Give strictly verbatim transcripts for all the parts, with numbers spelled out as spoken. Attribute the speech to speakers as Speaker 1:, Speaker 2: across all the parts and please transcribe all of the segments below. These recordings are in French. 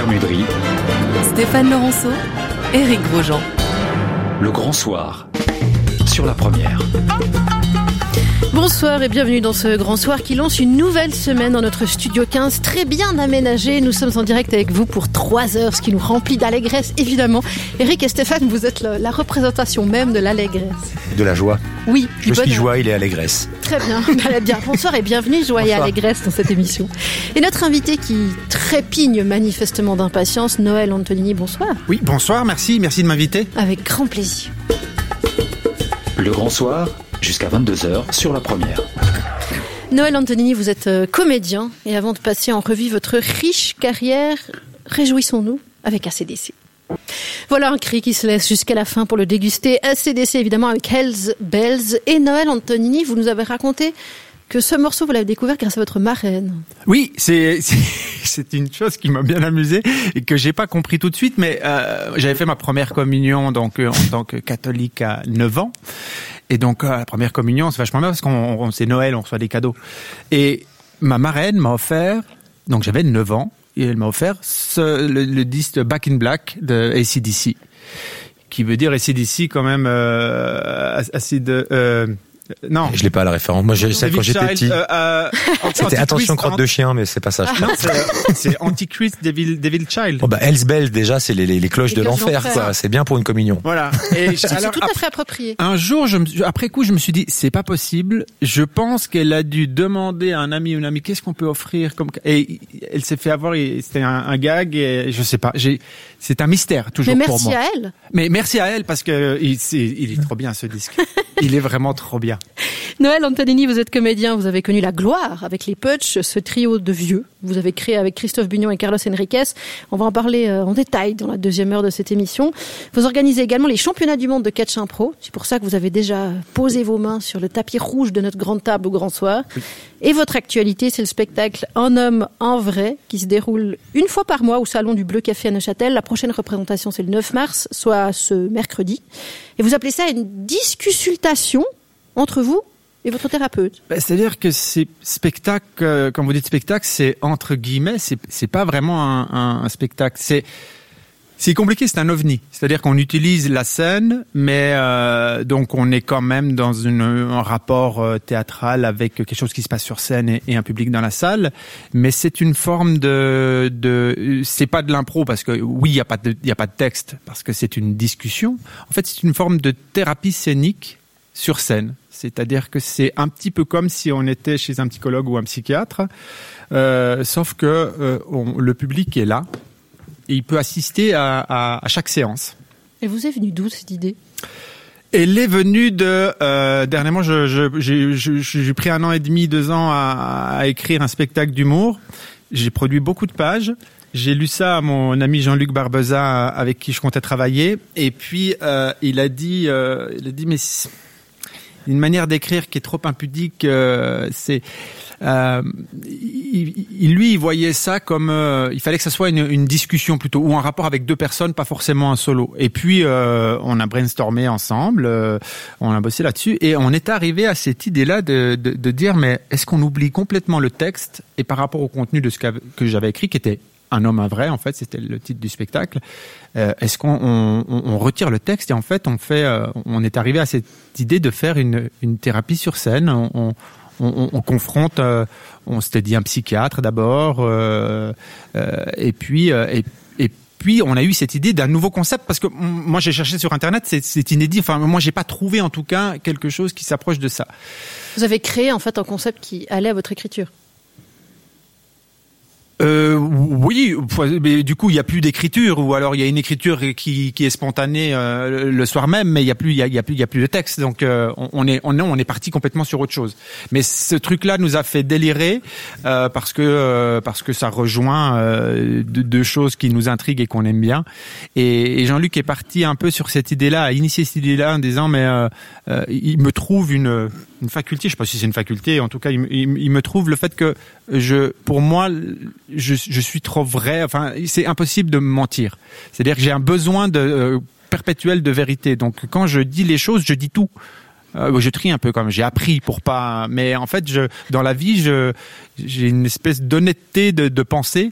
Speaker 1: Bermudry,
Speaker 2: Stéphane Laurenceau, Éric Grosjean.
Speaker 1: Le Grand Soir, sur la première.
Speaker 3: Bonsoir et bienvenue dans ce Grand Soir qui lance une nouvelle semaine dans notre studio quinze, très bien aménagé. Nous sommes en direct avec vous pour trois heures, ce qui nous remplit d'allégresse, évidemment. Éric et Stéphane, vous êtes la, la représentation même de l'allégresse.
Speaker 4: De la joie.
Speaker 3: Oui.
Speaker 4: Je suis joie, il est allégresse.
Speaker 3: Très bien. bien. Bonsoir et bienvenue, joie et allégresse dans cette émission. Et notre invité qui trépigne manifestement d'impatience, Noël Antonini, bonsoir.
Speaker 5: Oui, bonsoir, merci, merci de m'inviter.
Speaker 3: Avec grand plaisir.
Speaker 1: Le Grand Soir, jusqu'à vingt-deux heures sur la première.
Speaker 3: Noël Antonini, vous êtes comédien et avant de passer en revue votre riche carrière, réjouissons-nous avec A C D C. Voilà un cri qui se laisse jusqu'à la fin pour le déguster. A C D C évidemment avec Hells Bells. Et Noël Antonini, vous nous avez raconté que ce morceau, vous l'avez découvert grâce à votre marraine.
Speaker 5: Oui, c'est, c'est, c'est une chose qui m'a bien amusé et que j'ai pas compris tout de suite, mais euh, j'avais fait ma première communion donc en tant que catholique à neuf ans. Et donc, euh, la première communion, c'est vachement bien parce qu'on on, c'est Noël, on reçoit des cadeaux. Et ma marraine m'a offert, donc j'avais neuf ans, et elle m'a offert ce, le, le disque Back in Black de A C D C, qui veut dire A C D C quand même euh, acide... Euh, non.
Speaker 4: Je l'ai pas à la référence. Moi, j'ai ça quand j'étais petit. Euh, euh, C'était attention crotte de chien, mais c'est pas ça. Je
Speaker 5: non, c'est, c'est Antichrist, Devil, Devil Child.
Speaker 4: Oh bah, Hells Bells, déjà, c'est les, les, les cloches les de l'enfer, l'enfer, quoi. C'est bien pour une communion.
Speaker 5: Voilà.
Speaker 3: Et c'est alors, tout à fait approprié.
Speaker 5: Un jour, je me, après coup, je me suis dit, c'est pas possible. Je pense qu'elle a dû demander à un ami ou une amie, qu'est-ce qu'on peut offrir comme, et elle s'est fait avoir, c'était un, un gag, et je sais pas, j'ai, c'est un mystère, toujours
Speaker 3: mais
Speaker 5: pour moi.
Speaker 3: Mais merci à elle.
Speaker 5: Mais merci à elle, parce que il, c'est, il est trop bien, ce disque. Il est vraiment trop bien.
Speaker 3: Noël Antonini, vous êtes comédien, vous avez connu la gloire avec les Putsch, ce trio de vieux. Vous avez créé avec Christophe Bugnon et Carlos Enriquez. On va en parler en détail dans la deuxième heure de cette émission. Vous organisez également les championnats du monde de catch impro. C'est pour ça que vous avez déjà posé vos mains sur le tapis rouge de notre grande table au Grand Soir. Oui. Et votre actualité, c'est le spectacle Un homme, en vrai, qui se déroule une fois par mois au Salon du Bleu Café à Neuchâtel. La prochaine représentation, c'est le neuf mars, soit ce mercredi. Et vous appelez ça une discusultation entre vous et votre thérapeute.
Speaker 5: Ben, c'est-à-dire que ces spectacles, euh, quand vous dites spectacle, c'est entre guillemets, c'est, c'est pas vraiment un, un, un spectacle. C'est, c'est compliqué, c'est un ovni. C'est-à-dire qu'on utilise la scène, mais euh, donc on est quand même dans une, un rapport euh, théâtral avec quelque chose qui se passe sur scène et, et un public dans la salle. Mais c'est une forme de, de, c'est pas de l'impro parce que oui, il y a pas de, il y a pas de texte parce que c'est une discussion. En fait, c'est une forme de thérapie scénique sur scène. C'est-à-dire que c'est un petit peu comme si on était chez un psychologue ou un psychiatre, euh, sauf que euh, on, le public est là et il peut assister à, à, à chaque séance.
Speaker 3: Et vous est venue d'où cette idée ?
Speaker 5: Elle est venue de... Euh, dernièrement, je, je, j'ai, je, j'ai pris un an et demi, deux ans à, à écrire un spectacle d'humour. J'ai produit beaucoup de pages. J'ai lu ça à mon ami Jean-Luc Barbeza avec qui je comptais travailler. Et puis, euh, il a dit, euh, il a dit, mais... une manière d'écrire qui est trop impudique, euh, c'est euh, il, il, lui il voyait ça comme euh, il fallait que ça soit une, une discussion plutôt ou un rapport avec deux personnes, pas forcément un solo. Et puis euh, on a brainstormé ensemble, euh, on a bossé là-dessus et on est arrivé à cette idée-là de, de, de dire mais est-ce qu'on oublie complètement le texte et par rapport au contenu de ce que j'avais écrit qui était Un homme, un vrai, en fait, c'était le titre du spectacle. Euh, est-ce qu'on on, on retire le texte et en fait, on fait, euh, on est arrivé à cette idée de faire une, une thérapie sur scène. On, on, on, on confronte, euh, on s'était dit un psychiatre d'abord, euh, euh, et puis, euh, et, et puis on a eu cette idée d'un nouveau concept parce que moi j'ai cherché sur internet, c'est, c'est inédit. Enfin, moi j'ai pas trouvé en tout cas quelque chose qui s'approche de ça.
Speaker 3: Vous avez créé en fait un concept qui allait à votre écriture.
Speaker 5: Euh, oui, mais du coup il y a plus d'écriture ou alors il y a une écriture qui, qui est spontanée euh, le soir même, mais il y a plus il y a, il y a plus il y a plus de texte, donc euh, on est on on est parti complètement sur autre chose. Mais ce truc-là nous a fait délirer euh, parce que euh, parce que ça rejoint euh, deux, deux choses qui nous intriguent et qu'on aime bien. Et, et Jean-Luc est parti un peu sur cette idée-là, a initié cette idée-là en disant mais euh, euh, il me trouve une une faculté, je sais pas si c'est une faculté, en tout cas il, il, il me trouve le fait que je pour moi Je, je suis trop vrai. Enfin, c'est impossible de me mentir. C'est-à-dire que j'ai un besoin de euh, perpétuel de vérité. Donc, quand je dis les choses, je dis tout. Euh, je trie un peu, comme j'ai appris pour pas. Mais en fait, je, dans la vie, je, j'ai une espèce d'honnêteté de, de pensée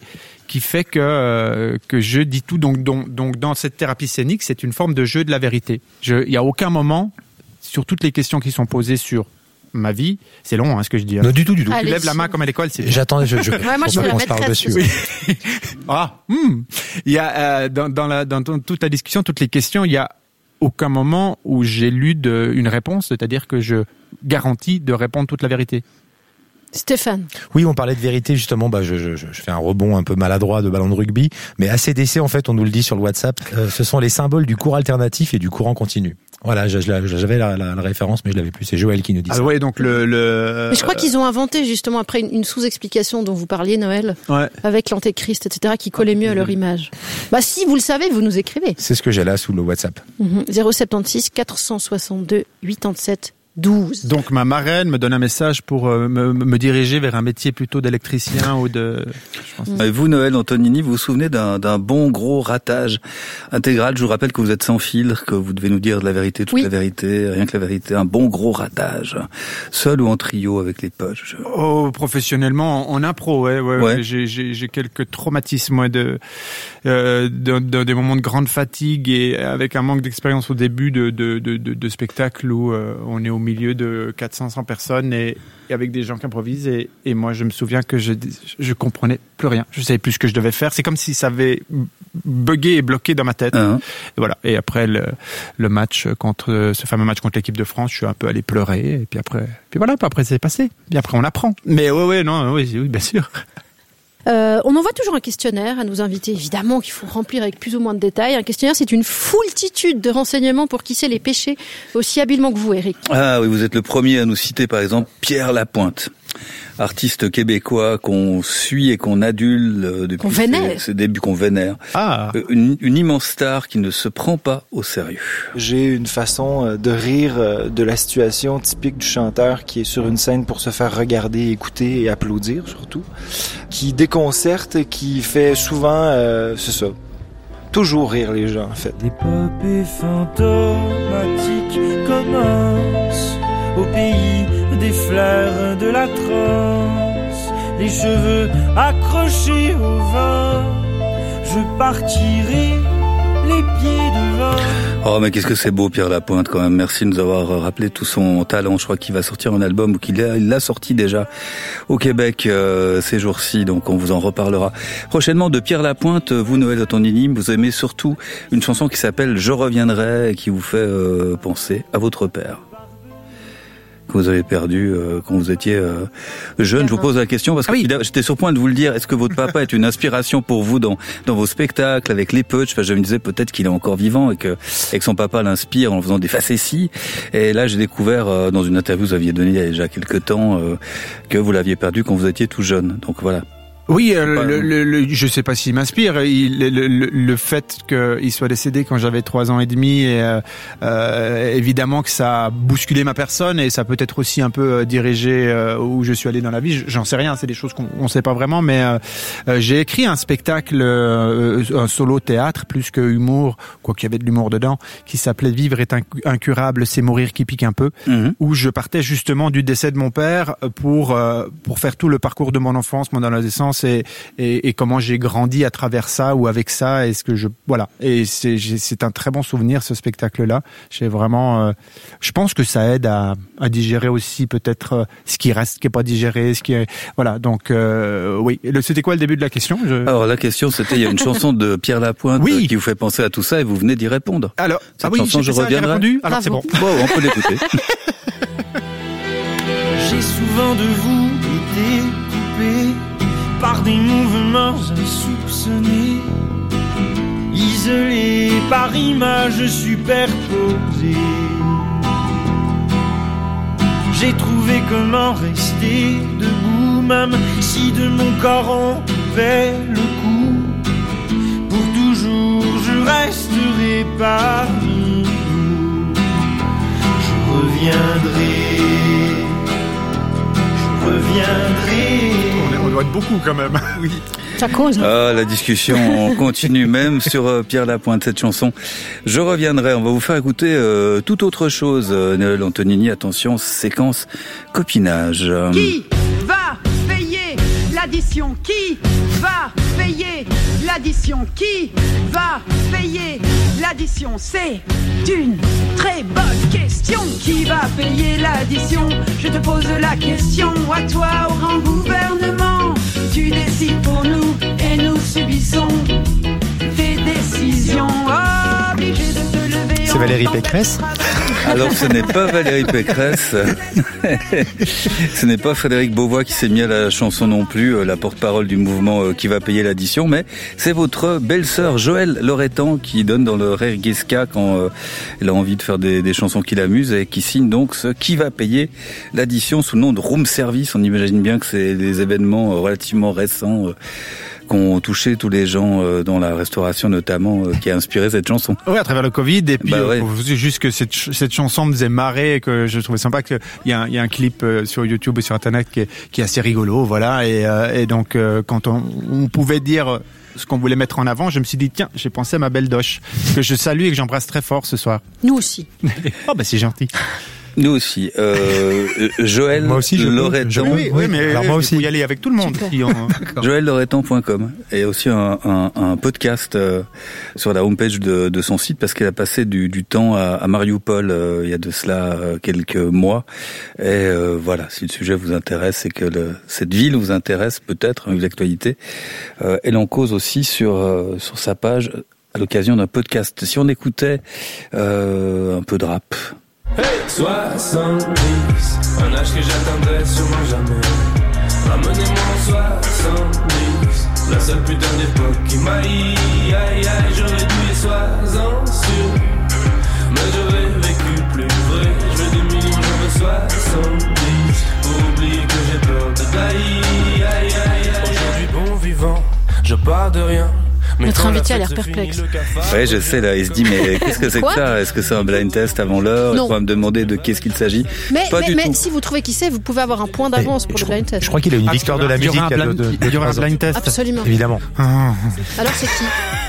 Speaker 5: qui fait que euh, que je dis tout. Donc, donc, donc, dans cette thérapie scénique, c'est une forme de jeu de la vérité. Il n'y a aucun moment, sur toutes les questions qui sont posées sur ma vie, c'est long, hein, ce que je dis. Hein.
Speaker 4: Non, du tout, du tout.
Speaker 5: Tu lèves la main comme à l'école, c'est.
Speaker 4: J'attends, je, je,
Speaker 3: ouais, moi, je fais la maîtresse dessus.
Speaker 5: Oui. ah, hmm. Il y a euh, dans, dans la dans toute la discussion, toutes les questions, il y a aucun moment où j'ai lu de, une réponse, c'est-à-dire que je garantis de répondre toute la vérité.
Speaker 3: Stéphane.
Speaker 4: Oui, on parlait de vérité justement. Bah, je, je, je fais un rebond un peu maladroit de ballon de rugby, mais A C D C en fait, on nous le dit sur le WhatsApp, euh, ce sont les symboles du cours alternatif et du courant continu. Voilà, j'avais la, la, la référence, mais je l'avais plus. C'est Joël qui nous dit
Speaker 5: ah
Speaker 4: ça.
Speaker 5: Ouais, donc le. le...
Speaker 3: Mais je crois qu'ils ont inventé justement après une, une sous-explication dont vous parliez, Noël,
Speaker 5: ouais.
Speaker 3: avec l'antéchrist, et cetera, qui collait mieux à leur image. Bah si vous le savez, vous nous écrivez.
Speaker 4: C'est ce que j'ai là sous le WhatsApp.
Speaker 3: Mmh. zéro sept six quatre cent soixante-deux quatre-vingt-sept douze.
Speaker 5: Donc ma marraine me donne un message pour euh, me, me diriger vers un métier plutôt d'électricien ou de. Je pense.
Speaker 6: Et vous, Noël Antonini, vous vous souvenez d'un, d'un bon gros ratage intégral? Je vous rappelle que vous êtes sans filtre, que vous devez nous dire de la vérité, toute oui. la vérité, rien que la vérité. Un bon gros ratage, seul ou en trio avec les potes. Je...
Speaker 5: Oh, professionnellement, en impro, ouais, ouais.
Speaker 6: ouais.
Speaker 5: ouais. J'ai, j'ai, j'ai quelques traumatismes ouais, de, euh, de, de, des moments de grande fatigue et avec un manque d'expérience au début de, de, de, de, de spectacle où euh, on est au milieu de quatre cents personnes et, et avec des gens qui improvisent et, et moi je me souviens que je je comprenais plus rien, je savais plus ce que je devais faire, c'est comme si ça avait bugué et bloqué dans ma tête. Uh-huh. Et voilà. Et après le, le match contre ce fameux match contre l'équipe de France, je suis un peu allé pleurer et puis après puis voilà, puis après c'est passé. Puis après on apprend. Mais ouais ouais non oui oui bien sûr.
Speaker 3: Euh, on envoie toujours un questionnaire à nos invités, évidemment, qu'il faut remplir avec plus ou moins de détails. Un questionnaire, c'est une foultitude de renseignements pour qui sait les pêcher aussi habilement que vous, Eric.
Speaker 6: Ah oui, vous êtes le premier à nous citer, par exemple, Pierre Lapointe, artiste québécois qu'on suit et qu'on adule depuis ses, ses débuts, qu'on vénère.
Speaker 5: Ah.
Speaker 6: Une, une immense star qui ne se prend pas au sérieux.
Speaker 7: J'ai une façon de rire de la situation typique du chanteur qui est sur une scène pour se faire regarder, écouter et applaudir surtout, qui déconcerte et qui fait souvent, euh, c'est ça, toujours rire les gens en fait.
Speaker 8: L'épopée fantomatique commence au pays des fleurs de la transe, les cheveux accrochés au vent, je partirai les pieds devant.
Speaker 6: Oh mais qu'est-ce que c'est beau Pierre Lapointe quand même, merci de nous avoir rappelé tout son talent. Je crois qu'il va sortir un album ou qu'il l'a, il l'a sorti déjà au Québec euh, ces jours-ci, donc on vous en reparlera prochainement de Pierre Lapointe. Vous, Noël Antonini, vous aimez surtout une chanson qui s'appelle Je reviendrai et qui vous fait euh, penser à votre père que vous avez perdu euh, quand vous étiez euh, jeune. Je vous pose la question parce que ah oui. j'étais sur point de vous le dire. Est-ce que votre papa est une inspiration pour vous dans dans vos spectacles avec les Putsch? Enfin, je me disais peut-être qu'il est encore vivant et que et que son papa l'inspire en faisant des facéties. Et là, j'ai découvert euh, dans une interview que vous aviez donnée il y a déjà quelques temps euh, que vous l'aviez perdu quand vous étiez tout jeune. Donc voilà.
Speaker 5: Oui, euh, le, le, le, je sais pas s'il m'inspire. Il, le, le, le fait qu'il soit décédé quand j'avais trois ans et demi, et, euh, euh, évidemment que ça a bousculé ma personne et ça a peut-être aussi un peu euh, dirigé euh, où je suis allé dans la vie. J'en sais rien, c'est des choses qu'on on sait pas vraiment. Mais euh, euh, j'ai écrit un spectacle, euh, un solo théâtre plus que humour, quoi qu'il y avait de l'humour dedans, qui s'appelait Vivre est incurable, c'est mourir qui pique un peu, mmh. où je partais justement du décès de mon père pour euh, pour faire tout le parcours de mon enfance, mon adolescence. Et, et, et comment j'ai grandi à travers ça ou avec ça, est-ce que je voilà et c'est c'est un très bon souvenir ce spectacle-là. J'ai vraiment, euh, je pense que ça aide à, à digérer aussi peut-être euh, ce qui reste qui est pas digéré, ce qui est voilà donc euh, oui. C'était quoi le début de la question? Je...
Speaker 6: Alors la question c'était il y a une chanson de Pierre Lapointe oui. qui vous fait penser à tout ça et vous venez d'y répondre.
Speaker 5: Alors
Speaker 6: cette
Speaker 5: ah oui,
Speaker 6: chanson je
Speaker 5: ça,
Speaker 6: reviendrai.
Speaker 5: Répondu. Alors c'est bon.
Speaker 6: Bon, on peut l'écouter.
Speaker 8: J'ai souvent de vous été coupé par des mouvements insoupçonnés, isolés par images superposées. J'ai trouvé comment rester debout, même si de mon corps on fait le coup. Pour toujours je resterai parmi vous. Je reviendrai, je reviendrai.
Speaker 5: On doit être beaucoup quand même. Oui.
Speaker 3: Ça cause.
Speaker 6: Ah, la discussion continue même sur euh, Pierre Lapointe, cette chanson. Je reviendrai, on va vous faire écouter euh, toute autre chose. Euh, Noël Antonini, attention, séquence copinage.
Speaker 9: Qui va payer l'addition? Qui va payer payer l'addition? Qui va payer l'addition? C'est une très bonne question. Qui va payer l'addition? Je te pose la question. À toi, au grand gouvernement. Tu décides pour nous et nous subissons tes décisions. Obligé de te lever.
Speaker 4: C'est Valérie Pécresse?
Speaker 6: Alors ce n'est pas Valérie Pécresse, ce n'est pas Frédéric Beauvois qui s'est mis à la chanson non plus, la porte-parole du mouvement Qui va payer l'addition, mais c'est votre belle-sœur Joëlle Loretan qui donne dans le Regisca quand euh, elle a envie de faire des, des chansons qui l'amusent et qui signe donc ce Qui va payer l'addition sous le nom de Room Service. On imagine bien que c'est des événements relativement récents euh, qu'ont touché tous les gens euh, dans la restauration notamment, euh, qui a inspiré cette chanson.
Speaker 5: Oui, à travers le Covid, et puis
Speaker 6: bah ouais.
Speaker 5: euh, juste que cette, cette chanson me faisait marrer, et que je trouvais sympa qu'il y a, un, il y a un clip euh, sur YouTube et sur Internet qui est, qui est assez rigolo, voilà, et, euh, et donc euh, quand on, on pouvait dire ce qu'on voulait mettre en avant, je me suis dit tiens, j'ai pensé à ma belle Doche, que je salue et que j'embrasse très fort ce soir.
Speaker 3: Nous aussi.
Speaker 5: Oh bah c'est gentil.
Speaker 6: Nous aussi. Euh, Joël
Speaker 4: moi aussi, je
Speaker 6: Loretan.
Speaker 5: Je, oui, oui, mais
Speaker 4: alors moi aussi.
Speaker 5: il faut y aller avec tout le monde. Si on...
Speaker 6: Joël Loretan point com et aussi un, un, un podcast euh, sur la homepage de, de son site parce qu'elle a passé du, du temps à, à Mariupol euh, il y a de cela euh, quelques mois. Et euh, voilà, si le sujet vous intéresse et que le, cette ville vous intéresse peut-être avec l'actualité, euh, elle en cause aussi sur euh, sur sa page à l'occasion d'un podcast. Si on écoutait euh, un peu de rap.
Speaker 8: Hey, soixante-dix, un âge que j'atteindrai sûrement jamais. Ramenez-moi en soixante-dix, la seule putain d'époque qui m'aille. Aïe aïe, j'aurais dû y soixante sûr, mais j'aurais vécu plus vrai. Je veux des millions, j'en veux soixante-dix, pour oublier que j'ai peur de taille. Aïe aïe aïe, aujourd'hui bon vivant, je pars de rien.
Speaker 3: Notre invité a l'air perplexe.
Speaker 6: Ouais, je sais, là, il se dit, mais qu'est-ce que c'est que ça? Est-ce que c'est un blind test avant l'heure? Est-ce qu'on va me demander de qu'est-ce qu'il s'agit?
Speaker 3: Mais,
Speaker 6: Pas
Speaker 3: mais,
Speaker 6: du
Speaker 3: mais
Speaker 6: tout.
Speaker 3: si vous trouvez qui c'est, vous pouvez avoir un point d'avance pour le blind test.
Speaker 4: Je crois qu'il a une victoire de la musique.
Speaker 5: Il y aura un blind test.
Speaker 3: Absolument.
Speaker 4: Évidemment.
Speaker 3: Alors c'est qui?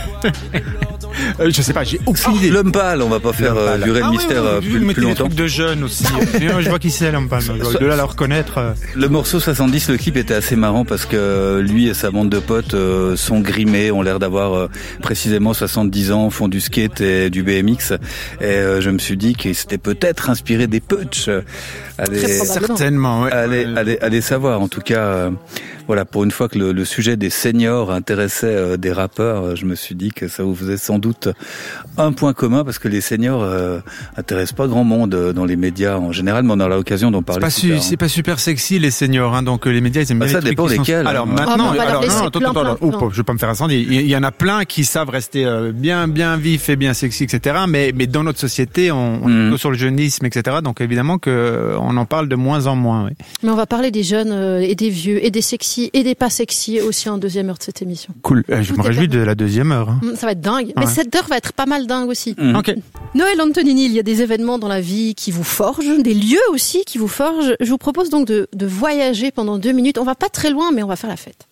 Speaker 5: Euh, je sais pas, j'ai aucune
Speaker 6: Ah,
Speaker 5: idée.
Speaker 6: L'homme pâle, on va pas faire euh, durer
Speaker 5: ah,
Speaker 6: le mystère
Speaker 5: oui, oui,
Speaker 6: euh,
Speaker 5: oui,
Speaker 6: plus,
Speaker 5: vous
Speaker 6: plus
Speaker 5: mettez des
Speaker 6: longtemps.
Speaker 5: trucs de jeunes aussi. Je vois qui c'est l'homme pâle. De là à le reconnaître. euh.
Speaker 6: Le morceau soixante-dix, le clip était assez marrant parce que lui et sa bande de potes euh, sont grimés, ont l'air d'avoir euh, précisément soixante-dix ans, font du skate et du B M X. Et euh, je me suis dit qu'ils s'étaient peut-être inspiré des Putsch. Allez,
Speaker 5: Certainement, ouais.
Speaker 6: allez, allez, allez savoir. En tout cas, euh, voilà, pour une fois que le, le sujet des seniors intéressait euh, des rappeurs, euh, je me suis dit que ça vous faisait sans doute un point commun parce que les seniors euh, intéressent pas grand monde euh, dans les médias en général, mais on a l'occasion d'en parler.
Speaker 5: C'est pas, su, c'est pas super sexy les seniors, hein, donc euh, les médias ils aiment
Speaker 6: bah,
Speaker 5: bien
Speaker 6: ça
Speaker 5: les
Speaker 6: dépend
Speaker 5: trucs qui
Speaker 6: lesquels.
Speaker 5: Sont... Alors
Speaker 6: hein.
Speaker 5: maintenant,
Speaker 3: ah,
Speaker 5: alors, non, non, attends,
Speaker 3: plein,
Speaker 5: attends,
Speaker 3: plein,
Speaker 5: attends,
Speaker 3: plein.
Speaker 5: oh, je vais pas me faire incendier. Il y en a plein qui savent rester euh, bien, bien vifs et bien sexy, et cetera. Mais, mais dans notre société, on, on mm. est plutôt sur le jeunisme, et cetera. Donc évidemment que on en parle de moins en moins. Oui.
Speaker 3: Mais on va parler des jeunes euh, et des vieux et des sexy et des pas sexy aussi en deuxième heure de cette émission.
Speaker 5: Cool. Euh, je me réjouis de la deuxième heure. Hein.
Speaker 3: Ça va être dingue. Ouais. Mais cette heure va être pas mal dingue aussi.
Speaker 5: Mm. Ok.
Speaker 3: Noël Antonini, il y a des événements dans la vie qui vous forgent, des lieux aussi qui vous forgent. Je vous propose donc de, de voyager pendant deux minutes. On va pas très loin, mais on va faire la fête.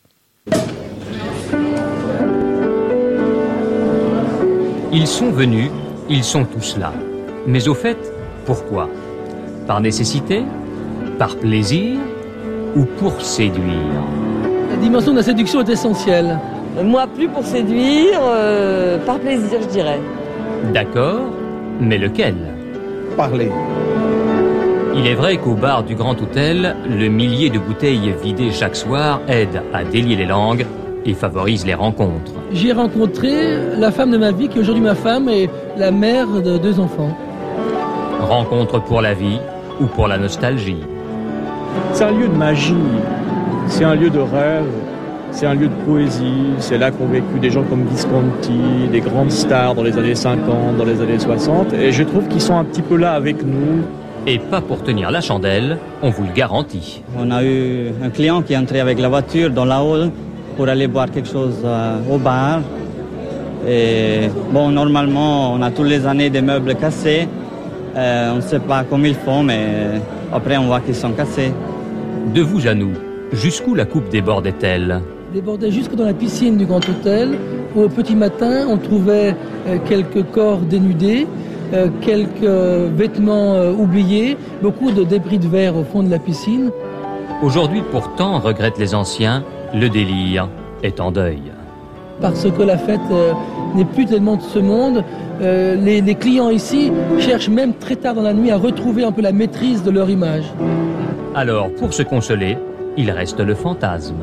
Speaker 10: Ils sont venus, ils sont tous là. Mais au fait, pourquoi? Par nécessité? Par plaisir? Ou pour séduire?
Speaker 11: La dimension de la séduction est essentielle.
Speaker 12: Moi, plus pour séduire, euh, par plaisir, je dirais.
Speaker 10: D'accord, mais lequel?
Speaker 11: Parler.
Speaker 10: Il est vrai qu'au bar du Grand Hôtel, le millier de bouteilles vidées chaque soir aide à délier les langues et favorise les rencontres.
Speaker 11: J'ai rencontré la femme de ma vie, qui est aujourd'hui ma femme, et la mère de deux enfants.
Speaker 10: Rencontre pour la vie ou pour la nostalgie?
Speaker 13: C'est un lieu de magie, c'est un lieu de rêve, c'est un lieu de poésie. C'est là qu'ont vécu des gens comme Visconti, des grandes stars dans les années cinquante, dans les années soixante. Et je trouve qu'ils sont un petit peu là avec nous.
Speaker 10: Et pas pour tenir la chandelle, on vous le garantit.
Speaker 14: On a eu un client qui est entré avec la voiture dans la hall pour aller boire quelque chose euh, au bar. Et bon, normalement, on a toutes les années des meubles cassés. Euh, on ne sait pas comment ils font, mais après, on voit qu'ils sont cassés.
Speaker 10: De vous à nous, jusqu'où la coupe débordait-elle?
Speaker 11: Débordait jusque dans la piscine du Grand Hôtel. Au petit matin, on trouvait euh, quelques corps dénudés. Euh, quelques euh, vêtements euh, oubliés, beaucoup de débris de verre au fond de la piscine.
Speaker 10: Aujourd'hui, pourtant, regrettent les anciens, le délire est en deuil.
Speaker 11: parce que la fête euh, n'est plus tellement de ce monde. Euh, les, les clients ici cherchent même très tard dans la nuit à retrouver un peu la maîtrise de leur image.
Speaker 10: Alors, pour se consoler, il reste le fantasme.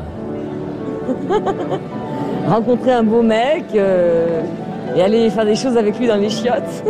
Speaker 12: Rencontrer un beau mec euh, et aller faire des choses avec lui dans les chiottes.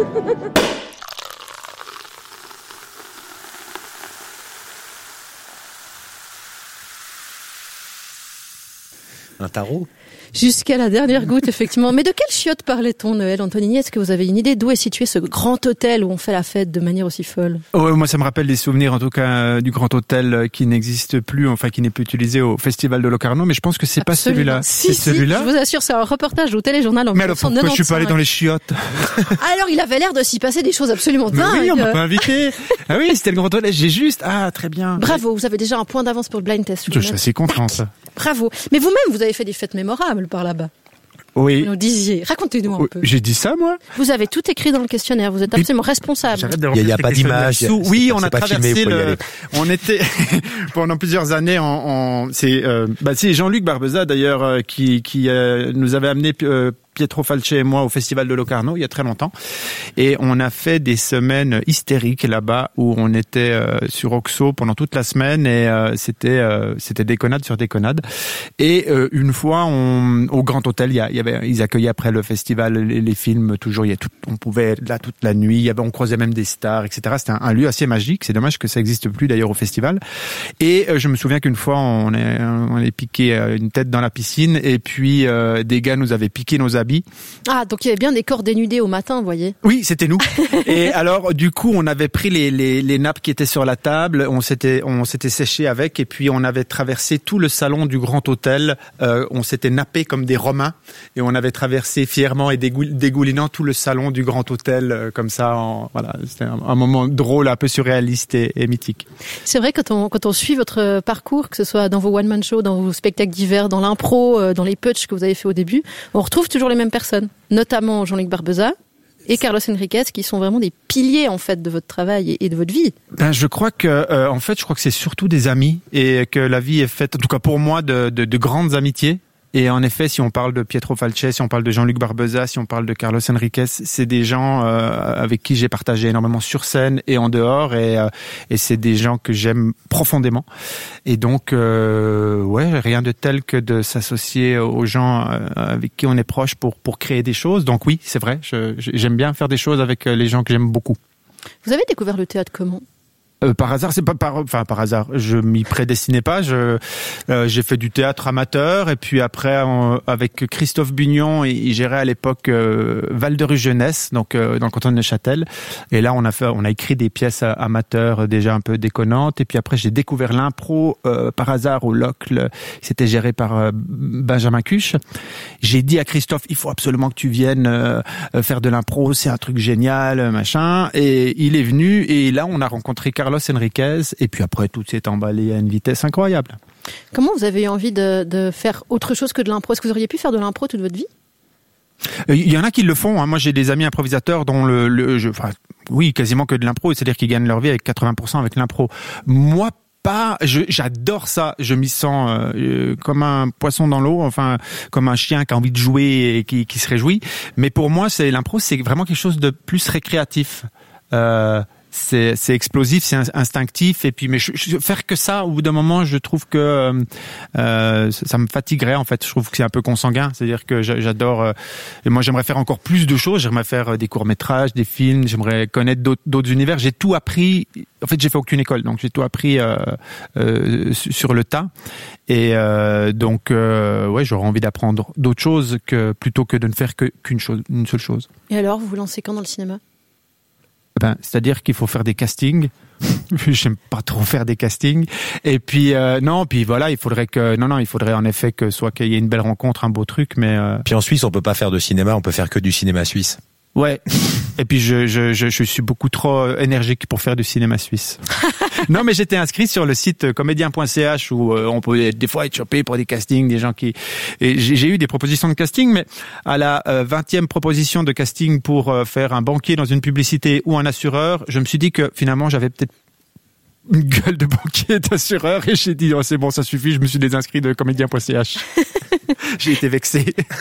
Speaker 4: Un tarot.
Speaker 3: Jusqu'à la dernière goutte, effectivement. Mais de quelle chiotte parlait-on, Noël Antonini? Est-ce que vous avez une idée d'où est situé ce grand hôtel où on fait la fête de manière aussi folle?
Speaker 5: Oh, moi, ça me rappelle des souvenirs, en tout cas, euh, du grand hôtel qui n'existe plus, enfin, qui n'est plus utilisé au Festival de Locarno, mais je pense que c'est
Speaker 3: Absolument.
Speaker 5: pas celui-là.
Speaker 3: Si,
Speaker 5: c'est
Speaker 3: si,
Speaker 5: celui-là.
Speaker 3: je vous assure, c'est un reportage au Téléjournal en
Speaker 5: Mais alors, pourquoi je suis pas allé dans les chiottes?
Speaker 3: Alors, il avait l'air de s'y passer des choses absolument
Speaker 5: Mais
Speaker 3: dingues.
Speaker 5: oui, on m'a pas invité. Ah oui, c'était le grand hôtel. J'ai juste, ah, très bien.
Speaker 3: Bravo, vous avez déjà un point d'avance pour le blind test.
Speaker 5: Je suis assez content, ça.
Speaker 3: Bravo. Mais vous-même, vous avez fait des fêtes mémorables par là-bas.
Speaker 5: Oui.
Speaker 3: Vous nous disiez. Racontez-nous un peu.
Speaker 5: J'ai dit ça, moi?
Speaker 3: Vous avez tout écrit dans le questionnaire. Vous êtes absolument responsable.
Speaker 4: Il n'y a, a pas d'image.
Speaker 5: Oui, on a traversé filmé, le, on était, pendant plusieurs années en, en c'est, euh, bah, c'est Jean-Luc Barbeza, d'ailleurs, euh, qui, qui, euh, nous avait amené, euh, Pietro Falce et moi au Festival de Locarno il y a très longtemps, et on a fait des semaines hystériques là-bas où on était euh, sur Oxo pendant toute la semaine, et euh, c'était euh, c'était déconnade sur déconnade. Et euh, une fois on, au Grand Hôtel, il y, a, il y avait ils accueillaient après le festival les, les films, toujours il y a tout, on pouvait être là toute la nuit, il y avait on croisait même des stars, et cetera. C'était un, un lieu assez magique. C'est dommage que ça existe plus d'ailleurs au festival. Et euh, je me souviens qu'une fois on est on est piqué une tête dans la piscine, et puis euh, des gars nous avaient piqué nos habits.
Speaker 3: Ah, donc il y avait bien des corps dénudés au matin, vous voyez.
Speaker 5: Oui, c'était nous. Et alors, du coup, on avait pris les, les, les nappes qui étaient sur la table, on s'était, on s'était séché avec, et puis on avait traversé tout le salon du Grand Hôtel. Euh, on s'était nappé comme des Romains, et on avait traversé fièrement et dégoul, dégoulinant tout le salon du Grand Hôtel, euh, comme ça. En, voilà, c'était un, un moment drôle, un peu surréaliste et, et mythique.
Speaker 3: C'est vrai, quand on, quand on suit votre parcours, que ce soit dans vos one-man shows, dans vos spectacles d'hiver, dans l'impro, euh, dans les putsch que vous avez fait au début, on retrouve toujours les mêmes personnes, notamment Jean-Luc Barbeza et Carlos Enriquez, qui sont vraiment des piliers en fait de votre travail et de votre vie.
Speaker 5: Ben, je crois que, euh, en fait, je crois que c'est surtout des amis, et que la vie est faite, en tout cas pour moi, de, de, de grandes amitiés. Et en effet, si on parle de Pietro Falce, si on parle de Jean-Luc Barbeza, si on parle de Carlos Enriquez, c'est des gens euh, avec qui j'ai partagé énormément sur scène et en dehors, et, euh, et c'est des gens que j'aime profondément. Et donc, euh, ouais, rien de tel que de s'associer aux gens euh, avec qui on est proche pour pour créer des choses. Donc oui, c'est vrai, je, j'aime bien faire des choses avec les gens que j'aime beaucoup.
Speaker 3: Vous avez découvert le théâtre comment ?
Speaker 5: Euh, par hasard, c'est pas par, enfin par hasard. Je m'y prédestinais pas. Je, euh, j'ai fait du théâtre amateur, et puis après, on, avec Christophe Bugnon, il, il gérait à l'époque euh, Val de Rue Jeunesse, donc euh, dans le canton de Neuchâtel. Et là, on a fait, on a écrit des pièces amateurs déjà un peu déconnantes. Et puis après, j'ai découvert l'impro euh, par hasard au Locle. C'était géré par euh, Benjamin Cuche. J'ai dit à Christophe, il faut absolument que tu viennes euh, faire de l'impro. C'est un truc génial, machin. Et il est venu. Et là, on a rencontré Carlos Enriquez, et puis après tout s'est emballé à une vitesse incroyable.
Speaker 3: Comment vous avez eu envie de, de faire autre chose que de l'impro ? Est-ce que vous auriez pu faire de l'impro toute votre vie ?
Speaker 5: Il y en a qui le font. Hein. Moi, j'ai des amis improvisateurs dont le, le je, enfin, oui, quasiment que de l'impro, c'est-à-dire qu'ils gagnent leur vie avec quatre-vingts pour cent avec l'impro. Moi, pas. Je, j'adore ça. Je m'y sens euh, comme un poisson dans l'eau, enfin comme un chien qui a envie de jouer et qui, qui se réjouit. Mais pour moi, c'est l'impro, c'est vraiment quelque chose de plus récréatif. Euh, c'est c'est explosif, c'est instinctif, et puis mais je, je, faire que ça, au bout d'un moment, je trouve que euh, ça me fatiguerait en fait. Je trouve que c'est un peu consanguin, c'est-à-dire que j'adore. Euh, et moi, j'aimerais faire encore plus de choses. J'aimerais faire des courts métrages, des films. J'aimerais connaître d'autres d'autres univers. J'ai tout appris. En fait, j'ai fait aucune école, donc j'ai tout appris euh, euh, sur le tas. Et euh, donc, euh, ouais, j'aurais envie d'apprendre d'autres choses que plutôt que de ne faire que qu'une chose, une seule chose.
Speaker 3: Et alors, vous vous lancez quand dans le cinéma ?
Speaker 5: Ben, c'est-à-dire qu'il faut faire des castings. J'aime pas trop faire des castings. Et puis euh, non, puis voilà, il faudrait que non non, il faudrait en effet que soit qu'il y ait une belle rencontre, un beau truc, mais euh...
Speaker 4: puis en Suisse, on peut pas faire de cinéma, on peut faire que du cinéma suisse.
Speaker 5: Ouais. Et puis je je je, je suis beaucoup trop énergique pour faire du cinéma suisse. Non, mais j'étais inscrit sur le site comédien point c h où euh, on peut des fois être chopé pour des castings, des gens qui. Et j'ai, j'ai eu des propositions de casting, mais à la vingtième proposition de casting pour euh, faire un banquier dans une publicité ou un assureur, je me suis dit que finalement j'avais peut-être une gueule de banquier et d'assureur, et j'ai dit oh, c'est bon, ça suffit. Je me suis désinscrit de comédien point c h. J'ai été vexé.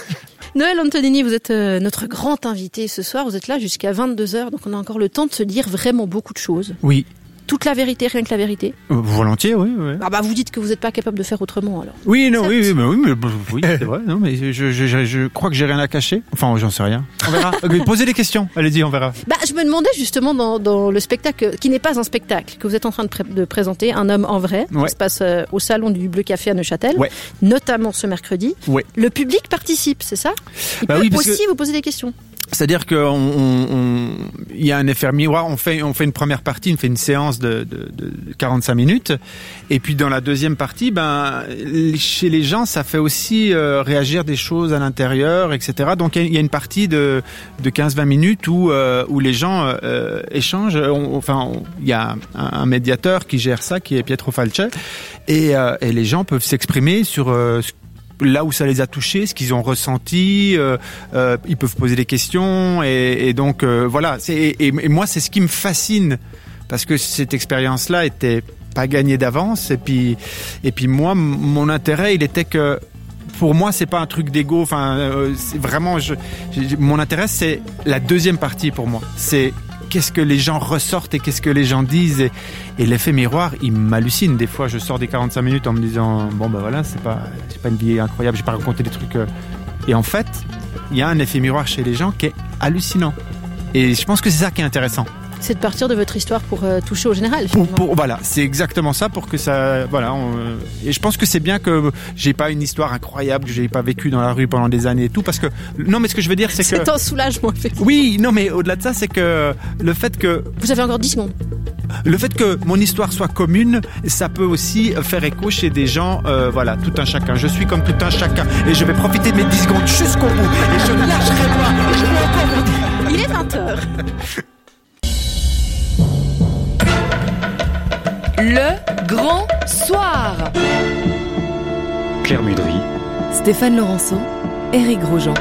Speaker 3: Noël Antonini, vous êtes euh, notre grand invité ce soir. Vous êtes là jusqu'à vingt-deux heures, donc on a encore le temps de se dire vraiment beaucoup de choses.
Speaker 5: Oui.
Speaker 3: Toute la vérité, rien que la vérité.
Speaker 5: Euh, volontiers, oui. oui.
Speaker 3: Ah bah vous dites que vous n'êtes pas capable de faire autrement alors.
Speaker 5: Oui, non, oui, oui, mais oui, mais oui, c'est vrai. Non, mais je, je, je, je crois que j'ai rien à cacher. Enfin, j'en sais rien. On verra. Posez des questions. Allez-y, on verra.
Speaker 3: Bah, je me demandais justement dans, dans le spectacle qui n'est pas un spectacle que vous êtes en train de, pré- de présenter, Un homme en vrai,
Speaker 5: Ouais.
Speaker 3: qui se passe euh, au salon du Bleu Café à Neuchâtel,
Speaker 5: Ouais.
Speaker 3: notamment ce mercredi.
Speaker 5: Ouais.
Speaker 3: Le public participe, c'est ça? Il
Speaker 5: Bah
Speaker 3: peut
Speaker 5: oui, parce
Speaker 3: aussi
Speaker 5: que-
Speaker 3: vous poser des questions.
Speaker 5: C'est-à-dire que on, on, on- il y a un effet miroir. On fait, on fait une première partie, on fait une séance de, de, de quarante-cinq minutes, et puis dans la deuxième partie, ben chez les gens, ça fait aussi euh, réagir des choses à l'intérieur, et cetera. Donc il y, y a une partie de, de quinze vingt minutes où euh, où les gens euh, échangent. On, enfin, il y a un, un médiateur qui gère ça, qui est Pietro Falce, et, euh, et les gens peuvent s'exprimer sur euh, ce là où ça les a touchés, ce qu'ils ont ressenti, euh, euh, ils peuvent poser des questions et, et donc euh, voilà. C'est, et, et moi, c'est ce qui me fascine parce que cette expérience-là était pas gagnée d'avance. Et puis, et puis moi, m- mon intérêt, il était que pour moi, c'est pas un truc d'ego. Enfin, euh, c'est vraiment, je, j'ai- mon intérêt, c'est la deuxième partie pour moi. C'est qu'est-ce que les gens ressortent et qu'est-ce que les gens disent et, et l'effet miroir, il m'hallucine. Des fois, je sors des quarante-cinq minutes en me disant bon ben voilà, c'est pas, c'est pas une vie incroyable, j'ai pas raconté des trucs. euh. Et en fait, il y a un effet miroir chez les gens qui est hallucinant. Et je pense que c'est ça qui est intéressant.
Speaker 3: C'est de partir de votre histoire pour euh, toucher au général.
Speaker 5: Pour,
Speaker 3: finalement.
Speaker 5: pour- voilà, c'est exactement ça pour que ça, voilà. on- et je pense que c'est bien que j'ai pas une histoire incroyable que j'ai pas vécu dans la rue pendant des années et tout, parce que non, mais ce que je veux dire, c'est que
Speaker 3: C'est un soulagement, effectivement.
Speaker 5: oui, non, mais au-delà de ça, c'est que le fait que
Speaker 3: Vous avez encore dix secondes.
Speaker 5: le fait que mon histoire soit commune, ça peut aussi faire écho chez des gens, euh, voilà, tout un chacun. Je suis comme tout un chacun et je vais profiter de mes dix secondes jusqu'au bout et je ne lâcherai pas. Et je vais encore vous dire.
Speaker 3: Il est vingt heures.
Speaker 2: Le grand soir.
Speaker 1: Claire Mudry,
Speaker 2: Stéphane Laurenceau, Éric Grosjean.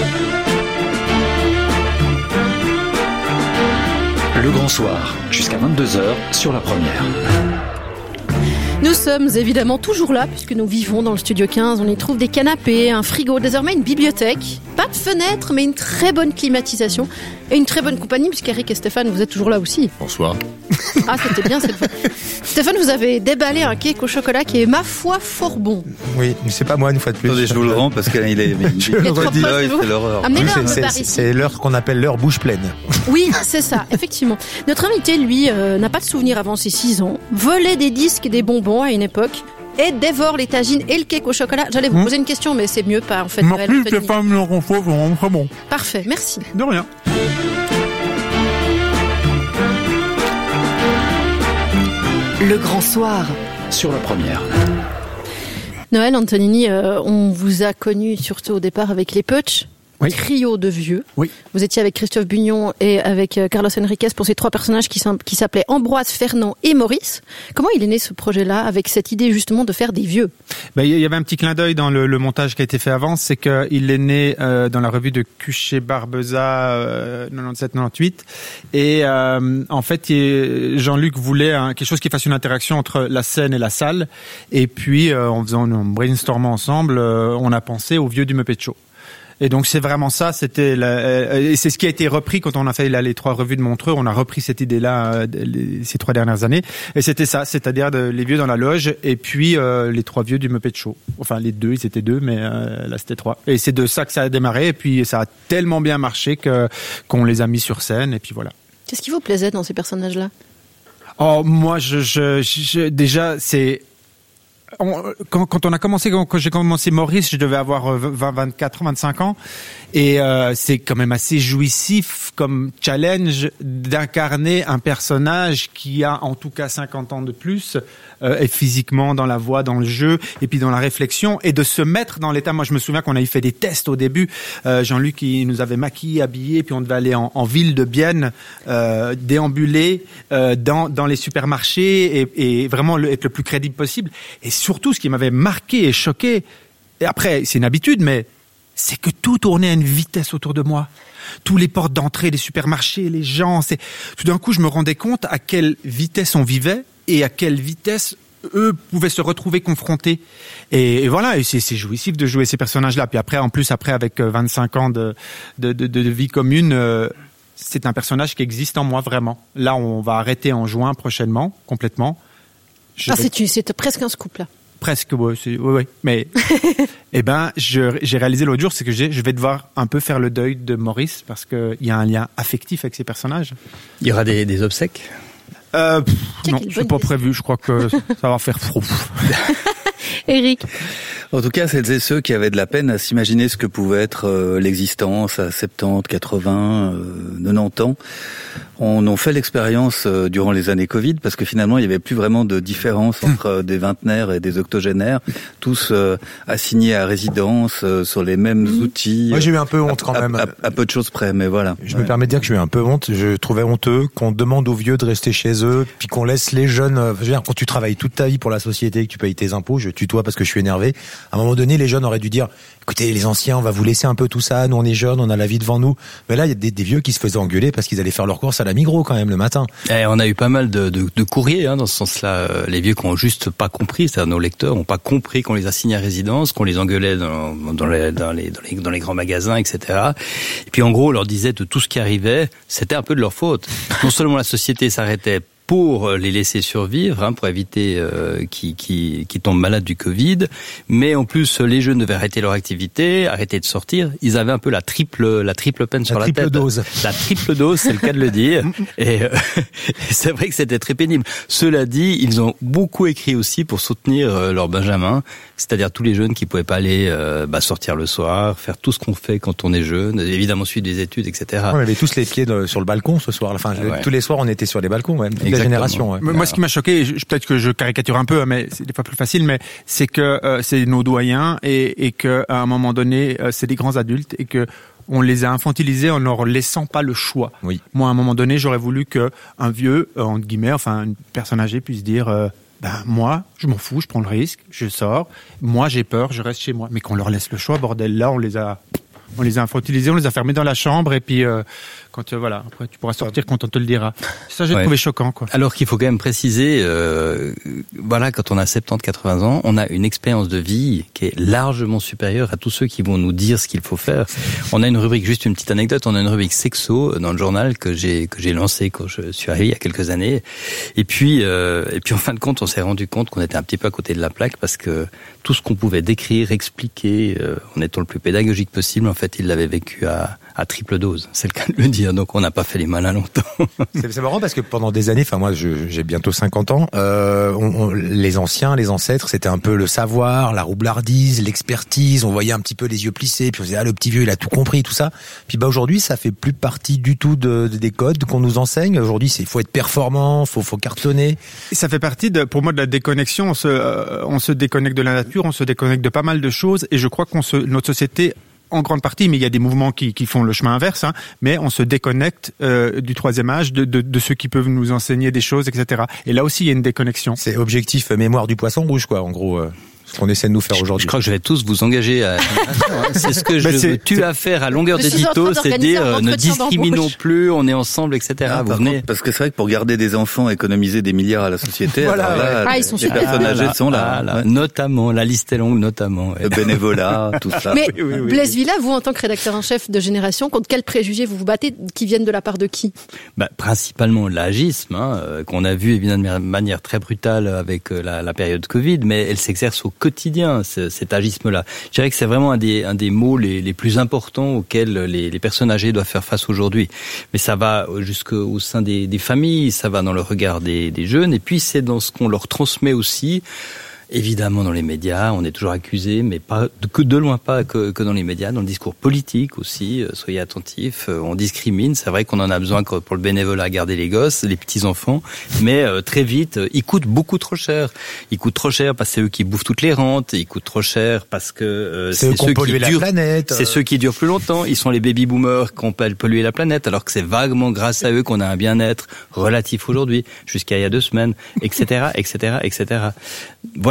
Speaker 1: le grand soir, jusqu'à vingt-deux heures sur la première.
Speaker 3: Nous sommes évidemment toujours là puisque nous vivons dans le studio quinze. On y trouve des canapés, un frigo, désormais une bibliothèque. Pas de fenêtre, mais une très bonne climatisation et une très bonne compagnie puisqu'Eric et Stéphane, vous êtes toujours là aussi.
Speaker 15: Bonsoir.
Speaker 3: Ah, c'était bien cette fois. Stéphane, vous avez déballé un cake au chocolat qui est, ma foi, fort bon.
Speaker 4: Oui, mais c'est pas moi une fois de plus.
Speaker 6: Attendez, je vous le rends parce qu'il est, il est,
Speaker 4: Je le
Speaker 3: Il est trop
Speaker 4: redis.
Speaker 3: proche
Speaker 6: Ah
Speaker 3: de
Speaker 6: oui,
Speaker 3: vous.
Speaker 6: c'est l'horreur.
Speaker 3: Amenez-le un
Speaker 4: C'est-
Speaker 3: peu par
Speaker 4: c'est-
Speaker 3: ici.
Speaker 4: C'est l'heure qu'on appelle l'heure bouche pleine.
Speaker 3: Oui, c'est ça, effectivement. Notre invité, lui, euh, n'a pas de souvenir avant ses six ans, volait des disques et des bonbons à une époque, et dévore les tagines et le cake au chocolat. J'allais vous
Speaker 5: Mmh.
Speaker 3: poser une question, mais c'est mieux pas, en fait.
Speaker 5: Merci,
Speaker 3: Noël Antonini.
Speaker 5: Stéphane Laurenceau, vraiment très bon.
Speaker 3: Parfait, merci.
Speaker 5: De rien.
Speaker 2: Le grand soir.
Speaker 1: Sur la première.
Speaker 3: Noël Antonini, euh, on vous a connu surtout au départ avec les Putsch.
Speaker 5: Oui.
Speaker 3: Trio de vieux.
Speaker 5: Oui.
Speaker 3: Vous étiez avec Christophe Bugnon et avec euh, Carlos Enriquez pour ces trois personnages qui, s'im- qui s'appelaient Ambroise, Fernand et Maurice. Comment il est né ce projet-là avec cette idée justement de faire des vieux?
Speaker 5: Ben, il y avait un petit clin d'œil dans le, le montage qui a été fait avant, c'est qu'il est né euh, dans la revue de Cuchet-Barbeza euh, quatre-vingt-dix-sept quatre-vingt-dix-huit et euh, en fait il- Jean-Luc voulait hein, quelque chose qui fasse une interaction entre la scène et la salle et puis euh, en faisant en brainstormant ensemble, euh, on a pensé au vieux du Muppet Show. Et donc c'est vraiment ça, c'était la, euh, et c'est ce qui a été repris quand on a fait là, les trois revues de Montreux, on a repris cette idée-là euh, les, ces trois dernières années, et c'était ça, c'est-à-dire de, les vieux dans la loge et puis euh, les trois vieux du Muppet Show. Enfin les deux, ils étaient deux, mais euh, là c'était trois. Et c'est de ça que ça a démarré, et puis ça a tellement bien marché que qu'on les a mis sur scène, et puis voilà.
Speaker 3: Qu'est-ce qui vous plaisait dans ces personnages-là?
Speaker 5: Oh moi je, je, je déjà c'est On, quand, quand on a commencé, quand, quand j'ai commencé Maurice, je devais avoir vingt, vingt-quatre, vingt-cinq ans, et euh, c'est quand même assez jouissif comme challenge d'incarner un personnage qui a en tout cas cinquante ans de plus, euh, et physiquement dans la voix, dans le jeu, et puis dans la réflexion, et de se mettre dans l'état. Moi, je me souviens qu'on avait fait des tests au début. Euh, Jean-Luc, il nous avait maquillé, habillé, puis on devait aller en, en ville de Bienne, euh, déambuler euh, dans, dans les supermarchés et, et vraiment le, être le plus crédible possible. Et surtout, ce qui m'avait marqué et choqué, et après, c'est une habitude, mais c'est que tout tournait à une vitesse autour de moi. Tous les portes d'entrée, les supermarchés, les gens, c'est... Tout d'un coup, je me rendais compte à quelle vitesse on vivait et à quelle vitesse eux pouvaient se retrouver confrontés. Et, et voilà, et c'est, c'est jouissif de jouer ces personnages-là. Puis après, en plus, après, avec vingt-cinq ans de, de, de, de vie commune, euh, c'est un personnage qui existe en moi vraiment. Là, on va arrêter en juin prochainement, complètement.
Speaker 3: Je ah, vais... c'est, c'est presque un scoop, là.
Speaker 5: Presque, ouais, c'est, ouais, ouais. Mais, eh ben, je, j'ai réalisé l'autre jour, c'est que j'ai, je vais devoir un peu faire le deuil de Maurice parce que il y a un lien affectif avec ces personnages.
Speaker 15: Il y aura des, des obsèques?
Speaker 5: Euh, pff, non, c'est pas prévu. Je crois que ça va faire trop.
Speaker 3: Eric.
Speaker 6: En tout cas, celles et ceux qui avaient de la peine à s'imaginer ce que pouvait être euh, l'existence à soixante-dix, quatre-vingts, euh, quatre-vingt-dix ans, on en fait l'expérience euh, durant les années Covid, parce que finalement, il n'y avait plus vraiment de différence entre euh, des vingtenaires et des octogénaires, tous euh, assignés à résidence, euh, sur les mêmes mmh. outils.
Speaker 4: Moi, j'ai eu un peu honte quand
Speaker 6: à,
Speaker 4: même.
Speaker 6: À, à, à peu de choses près, mais voilà.
Speaker 4: Je
Speaker 6: ouais.
Speaker 4: me permets de dire que j'ai eu un peu honte. Je trouvais honteux qu'on demande aux vieux de rester chez eux, puis qu'on laisse les jeunes... Euh, je veux dire, quand tu travailles toute ta vie pour la société, que tu payes tes impôts, je tutoie parce que je suis énervé, à un moment donné, les jeunes auraient dû dire, écoutez, les anciens, on va vous laisser un peu tout ça, nous on est jeunes, on a la vie devant nous. Mais là, il y a des, des vieux qui se faisaient engueuler parce qu'ils allaient faire leurs courses à la Migros quand même le matin.
Speaker 15: Et on a eu pas mal de, de, de courriers hein, dans ce sens-là. Les vieux qui ont juste pas compris, c'est-à-dire nos lecteurs ont pas compris qu'on les assignait à résidence, qu'on les engueulait dans, dans, les, dans, les, dans, les, dans les grands magasins, et cetera. Et puis en gros, on leur disait de tout ce qui arrivait, c'était un peu de leur faute. Non seulement la société s'arrêtait pour les laisser survivre, hein, pour éviter euh, qu'ils, qu'ils, qu'ils tombent malades du Covid, mais en plus les jeunes devaient arrêter leur activité, arrêter de sortir. Ils avaient un peu la triple, la triple peine sur la tête.
Speaker 4: La triple dose.
Speaker 15: La triple dose, c'est le cas de le dire. Et euh, c'est vrai que c'était très pénible. Cela dit, ils ont beaucoup écrit aussi pour soutenir euh, leur benjamin, c'est-à-dire tous les jeunes qui pouvaient pas aller euh, bah, sortir le soir, faire tout ce qu'on fait quand on est jeune, évidemment suivre des études, et cetera.
Speaker 4: Ouais, on avait tous les pieds de, sur le balcon ce soir. Enfin, ouais. Tous les soirs, on était sur les balcons. Ouais. La génération. Ouais.
Speaker 5: Moi, ce qui m'a choqué, je, peut-être que je caricature un peu, mais c'est des fois plus facile, mais c'est que euh, c'est nos doyens et, et que à un moment donné, euh, c'est des grands adultes et que on les a infantilisés en leur laissant pas le choix.
Speaker 4: Oui.
Speaker 5: Moi, à un moment donné, j'aurais voulu que un vieux, euh, entre guillemets, enfin une personne âgée puisse dire. Euh, Ben moi, je m'en fous, je prends le risque, je sors. Moi, j'ai peur, je reste chez moi. Mais qu'on leur laisse le choix, bordel. Là, on les a, on les a infantilisés, on les a fermés dans la chambre, et puis euh, quand euh, voilà, après tu pourras sortir quand on te le dira. Ça, j'ai ouais. trouvé choquant, quoi.
Speaker 15: Alors qu'il faut quand même préciser, euh, voilà, quand on a soixante-dix, quatre-vingts ans, on a une expérience de vie qui est largement supérieure à tous ceux qui vont nous dire ce qu'il faut faire. On a une rubrique, juste une petite anecdote, on a une rubrique sexo dans le journal que j'ai que j'ai lancé quand je suis arrivé il y a quelques années. Et puis euh, et puis en fin de compte, on s'est rendu compte qu'on était un petit peu à côté de la plaque parce que tout ce qu'on pouvait décrire, expliquer, euh, en étant le plus pédagogique possible, en fait, il l'avait vécu à à triple dose. C'est le cas de le dire. Donc on n'a pas fait les malins longtemps.
Speaker 4: c'est, c'est marrant parce que pendant des années, enfin moi je, j'ai bientôt cinquante ans, euh, on, on, les anciens, les ancêtres, c'était un peu le savoir, la roublardise, l'expertise, on voyait un petit peu les yeux plissés, puis on disait ah le petit vieux il a tout compris, tout ça. Puis bah aujourd'hui ça fait plus partie du tout de, de des codes qu'on nous enseigne. Aujourd'hui c'est faut être performant, faut faut cartonner.
Speaker 5: Et ça fait partie de, pour moi de la déconnexion. On se euh, on se déconnecte de la nature, on se déconnecte de pas mal de choses, et je crois qu'on se notre société en grande partie, mais il y a des mouvements qui, qui font le chemin inverse, hein, mais on se déconnecte euh, du troisième âge, de, de, de ceux qui peuvent nous enseigner des choses, et cetera. Et là aussi, il y a une déconnexion.
Speaker 4: C'est objectif mémoire du poisson rouge, quoi, en gros. Euh... ce qu'on essaie de nous faire aujourd'hui.
Speaker 15: Je crois que je vais tous vous engager à... c'est ce que je veux tu à faire à longueur d'édito, c'est dire ne discriminons plus, on est ensemble, et cetera. Ah, vous venez.
Speaker 6: Contre, parce que c'est vrai que pour garder des enfants, économiser des milliards à la société,
Speaker 3: voilà,
Speaker 6: là,
Speaker 3: ah,
Speaker 6: les,
Speaker 3: ils sont
Speaker 6: les
Speaker 3: super.
Speaker 6: personnes âgées
Speaker 15: ah,
Speaker 6: sont là.
Speaker 15: Ah, là. Ouais. Notamment, la liste est longue, notamment.
Speaker 6: Le bénévolat, tout ça.
Speaker 3: Mais
Speaker 5: oui, oui, oui,
Speaker 3: Blaise Villa, vous en tant que rédacteur en chef de Génération, contre quels préjugés vous vous battez, qui viennent de la part de qui?
Speaker 15: Bah, principalement l'agisme, hein, euh, qu'on a vu évidemment de manière très brutale avec euh, la, la période Covid, mais elle s'exerce au quotidien. C'est cet agisme-là. Je dirais que c'est vraiment un des, un des mots les, les plus importants auxquels les, les personnes âgées doivent faire face aujourd'hui. Mais ça va jusqu'au sein des, des familles, ça va dans le regard des, des jeunes, et puis c'est dans ce qu'on leur transmet aussi. Évidemment, dans les médias, on est toujours accusé, mais pas que de loin pas que, que dans les médias, dans le discours politique aussi. Euh, soyez attentifs, euh, on discrimine. C'est vrai qu'on en a besoin pour le bénévolat à garder les gosses, les petits enfants, mais euh, très vite, euh, ils coûtent beaucoup trop cher. Ils coûtent trop cher parce que c'est eux qui bouffent toutes les rentes. Ils coûtent trop cher parce que euh,
Speaker 4: c'est, c'est ceux qui durent. Planète, euh...
Speaker 15: C'est ceux qui durent plus longtemps. Ils sont les baby boomers qui ont pollué la planète, alors que c'est vaguement grâce à eux qu'on a un bien-être relatif aujourd'hui, jusqu'à il y a deux semaines, et cetera, et cetera, et cetera. Voilà.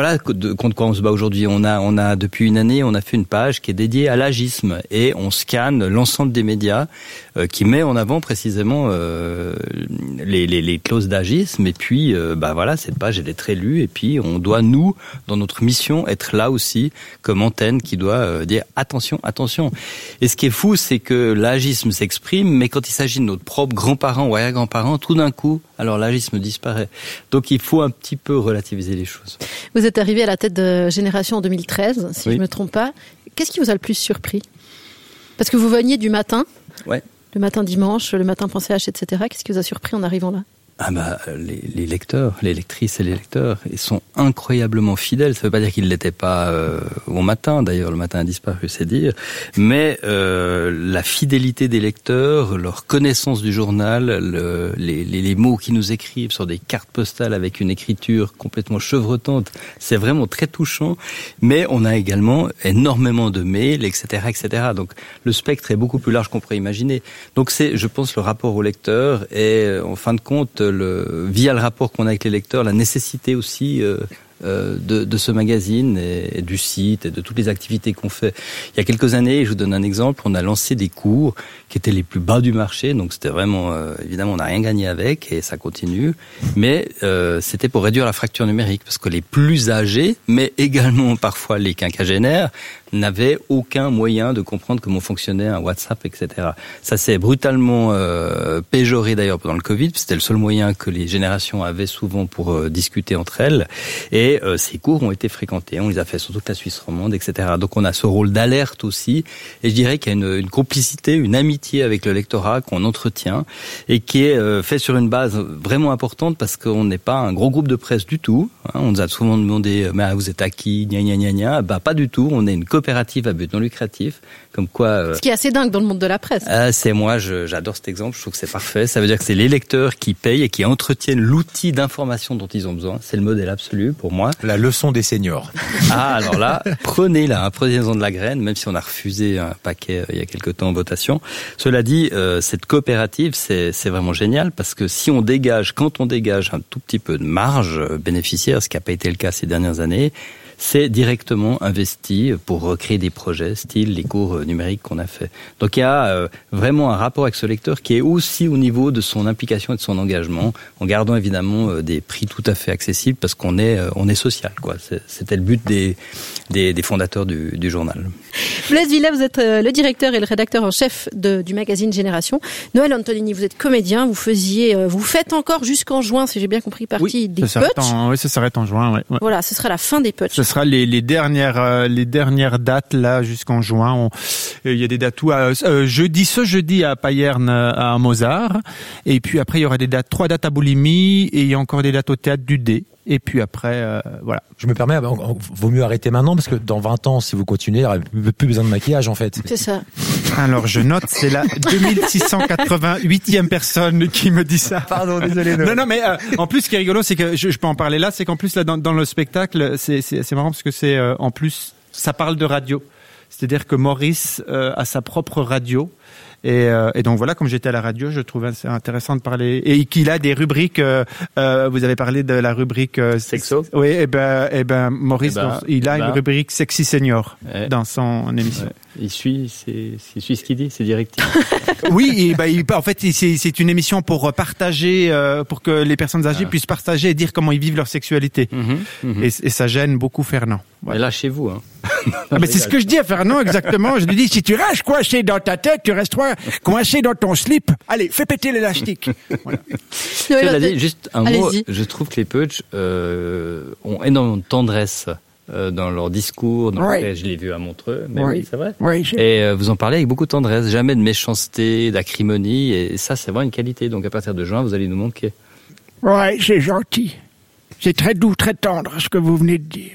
Speaker 15: voilà de, contre quoi on se bat aujourd'hui. On a, on a depuis une année, on a fait une page qui est dédiée à l'agisme et on scanne l'ensemble des médias euh, qui met en avant précisément euh, les, les, les clauses d'agisme. Et puis, euh, bah voilà, cette page elle est très lue. Et puis, on doit nous, dans notre mission, être là aussi comme antenne qui doit euh, dire attention, attention. Et ce qui est fou, c'est que l'agisme s'exprime, mais quand il s'agit de notre propre grands-parents ou arrière-grands-parents, tout d'un coup, alors l'agisme disparaît. Donc il faut un petit peu relativiser les choses.
Speaker 3: Vous êtes arrivé à la tête de Génération en deux mille treize, si
Speaker 15: oui.
Speaker 3: je ne me trompe pas. Qu'est-ce qui vous a le plus surpris ? Parce que vous veniez du matin,
Speaker 15: ouais.
Speaker 3: le matin dimanche, le matin point c h, et cetera. Qu'est-ce qui vous a surpris en arrivant là ?
Speaker 15: Ah bah les, les lecteurs, les lectrices et les lecteurs, ils sont incroyablement fidèles. Ça veut pas dire qu'ils l'étaient pas euh, au matin. D'ailleurs, le matin a disparu, c'est dire. Mais euh, la fidélité des lecteurs, leur connaissance du journal, le, les, les, les mots qu'ils nous écrivent sur des cartes postales avec une écriture complètement chevrotante, c'est vraiment très touchant. Mais on a également énormément de mails, et cetera, et cetera. Donc le spectre est beaucoup plus large qu'on pourrait imaginer. Donc c'est, je pense, le rapport au lecteur et en fin de compte. Le, via le rapport qu'on a avec les lecteurs, la nécessité aussi euh, euh, de, de ce magazine et, et du site et de toutes les activités qu'on fait. Il y a quelques années, je vous donne un exemple, on a lancé des cours qui étaient les plus bas du marché, donc c'était vraiment, euh, évidemment, on n'a rien gagné avec et ça continue, mais euh, c'était pour réduire la fracture numérique, parce que les plus âgés, mais également parfois les quinquagénaires, n'avaient aucun moyen de comprendre comment fonctionnait un WhatsApp, et cetera. Ça s'est brutalement euh, péjoré d'ailleurs pendant le Covid, c'était le seul moyen que les générations avaient souvent pour euh, discuter entre elles. Et euh, ces cours ont été fréquentés, on les a fait sur toute la Suisse romande, et cetera. Donc on a ce rôle d'alerte aussi, et je dirais qu'il y a une, une complicité, une amitié avec le lectorat qu'on entretient, et qui est euh, fait sur une base vraiment importante, parce qu'on n'est pas un gros groupe de presse du tout. Hein, on nous a souvent demandé, mais vous êtes à qui, gna gna gna gna. Bah pas du tout, on est une coopérative à but non lucratif, comme quoi... Euh,
Speaker 3: Ce qui est assez dingue dans le monde de la presse.
Speaker 15: Euh, c'est moi, je, j'adore cet exemple, je trouve que c'est parfait. Ça veut dire que c'est les lecteurs qui payent et qui entretiennent l'outil d'information dont ils ont besoin. C'est le modèle absolu pour moi.
Speaker 4: La leçon des seniors.
Speaker 15: Ah, alors là, prenez-la, hein, prenez-en de la graine, même si on a refusé un paquet euh, il y a quelque temps en votation. Cela dit, euh, cette coopérative, c'est, c'est vraiment génial, parce que si on dégage, quand on dégage un tout petit peu de marge bénéficiaire, ce qui n'a pas été le cas ces dernières années, c'est directement investi pour créer des projets, style les cours numériques qu'on a fait. Donc il y a euh, vraiment un rapport avec ce lecteur qui est aussi au niveau de son implication et de son engagement, en gardant évidemment euh, des prix tout à fait accessibles, parce qu'on est euh, on est social, quoi. C'est, c'était le but des des, des fondateurs du, du journal.
Speaker 3: Blaise Villa, vous êtes euh, le directeur et le rédacteur en chef de, du magazine Génération. Noël Antonini, vous êtes comédien, vous faisiez, euh, vous faites encore jusqu'en juin, si j'ai bien compris, partie
Speaker 5: oui,
Speaker 3: des
Speaker 5: ça
Speaker 3: Putsch.
Speaker 5: En, oui, ça s'arrête en juin. Ouais, ouais.
Speaker 3: Voilà, ce sera la fin des Putsch.
Speaker 5: Ce sera les, les dernières euh, les dernières dates là jusqu'en juin. On, il y a des dates où euh, jeudi ce jeudi à Payerne à Mozart, et puis après il y aura des dates trois dates à Boulimie, et il y a encore des dates au théâtre du D. Et puis après, euh, voilà.
Speaker 4: Je me permets, vaut mieux arrêter maintenant, parce que dans vingt ans, si vous continuez, il n'y aura plus besoin de maquillage, en fait.
Speaker 3: C'est ça.
Speaker 5: Alors, je note, c'est la deux mille six cent quatre-vingt-huitième personne qui me dit ça.
Speaker 4: Pardon, désolé.
Speaker 5: Non, non, mais euh, en plus, ce qui est rigolo, c'est que je, je peux en parler là, c'est qu'en plus, là, dans, dans le spectacle, c'est, c'est, c'est marrant parce que c'est, euh, en plus, ça parle de radio. C'est-à-dire que Maurice euh, a sa propre radio. Et, euh, et donc voilà, comme j'étais à la radio, je trouvais c'est intéressant de parler, et qu'il a des rubriques. Euh, euh, vous avez parlé de la rubrique euh,
Speaker 15: sexo.
Speaker 5: Oui, et ben, et ben Maurice,
Speaker 15: et ben,
Speaker 5: dans, il a
Speaker 15: ben,
Speaker 5: une rubrique sexy senior
Speaker 15: ouais.
Speaker 5: dans son émission.
Speaker 15: Ouais. Il suit, c'est, il suit ce qu'il dit, c'est directif.
Speaker 5: Oui, et ben, il, en fait, c'est, c'est une émission pour partager, euh, pour que les personnes âgées ah. puissent partager et dire comment ils vivent leur sexualité. Mmh, mmh. Et, et ça gêne beaucoup Fernand.
Speaker 15: Voilà. Mais lâchez-vous, hein.
Speaker 5: Ah, mais c'est ce que je dis à Fernand exactement. Je lui dis, si tu restes coincé dans ta tête, tu resteras coincé dans ton slip. Allez, fais péter l'élastique. Voilà.
Speaker 15: Cela dit, juste un
Speaker 3: Allez-y.
Speaker 15: mot. Je trouve que les Putsch euh, ont énormément de tendresse euh, dans leur discours. Dans
Speaker 5: oui.
Speaker 15: le... Je l'ai vu à Montreux, mais
Speaker 5: oui,
Speaker 15: oui c'est vrai.
Speaker 5: Oui, j'ai...
Speaker 15: Et euh, vous en parlez avec beaucoup de tendresse, jamais de méchanceté, d'acrimonie, et ça, c'est vraiment une qualité. Donc à partir de juin, vous allez nous manquer.
Speaker 5: Ouais, c'est gentil. C'est très doux, très tendre, ce que vous venez de dire.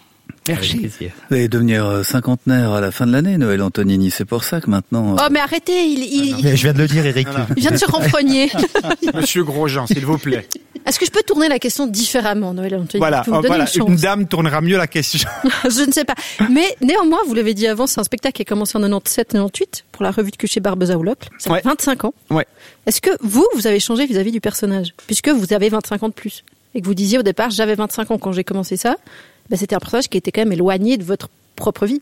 Speaker 5: Merci.
Speaker 6: Vous allez devenir cinquantenaire à la fin de l'année, Noël Antonini. C'est pour ça que maintenant...
Speaker 3: Oh, mais arrêtez, il... il...
Speaker 4: Ah, je viens de le dire, Eric.
Speaker 3: Il vient de se renfrogner.
Speaker 5: Monsieur Grosjean, s'il vous plaît.
Speaker 3: Est-ce que je peux tourner la question différemment, Noël Antonini?
Speaker 5: Voilà,
Speaker 3: vous me donnez
Speaker 5: voilà.
Speaker 3: une,
Speaker 5: Une dame tournera mieux la question.
Speaker 3: Je ne sais pas. Mais néanmoins, vous l'avez dit avant, c'est un spectacle qui a commencé en quatre-vingt-dix-sept quatre-vingt-dix-huit pour la revue de Cucher Barbeza ou Locle. Ça
Speaker 5: ouais.
Speaker 3: fait vingt-cinq ans.
Speaker 5: Ouais.
Speaker 3: Est-ce que vous, vous avez changé vis-à-vis du personnage? Puisque vous avez vingt-cinq ans de plus. Et que vous disiez au départ, j'avais vingt-cinq ans quand j'ai commencé ça. ben, c'était un personnage qui était quand même éloigné de votre propre vie.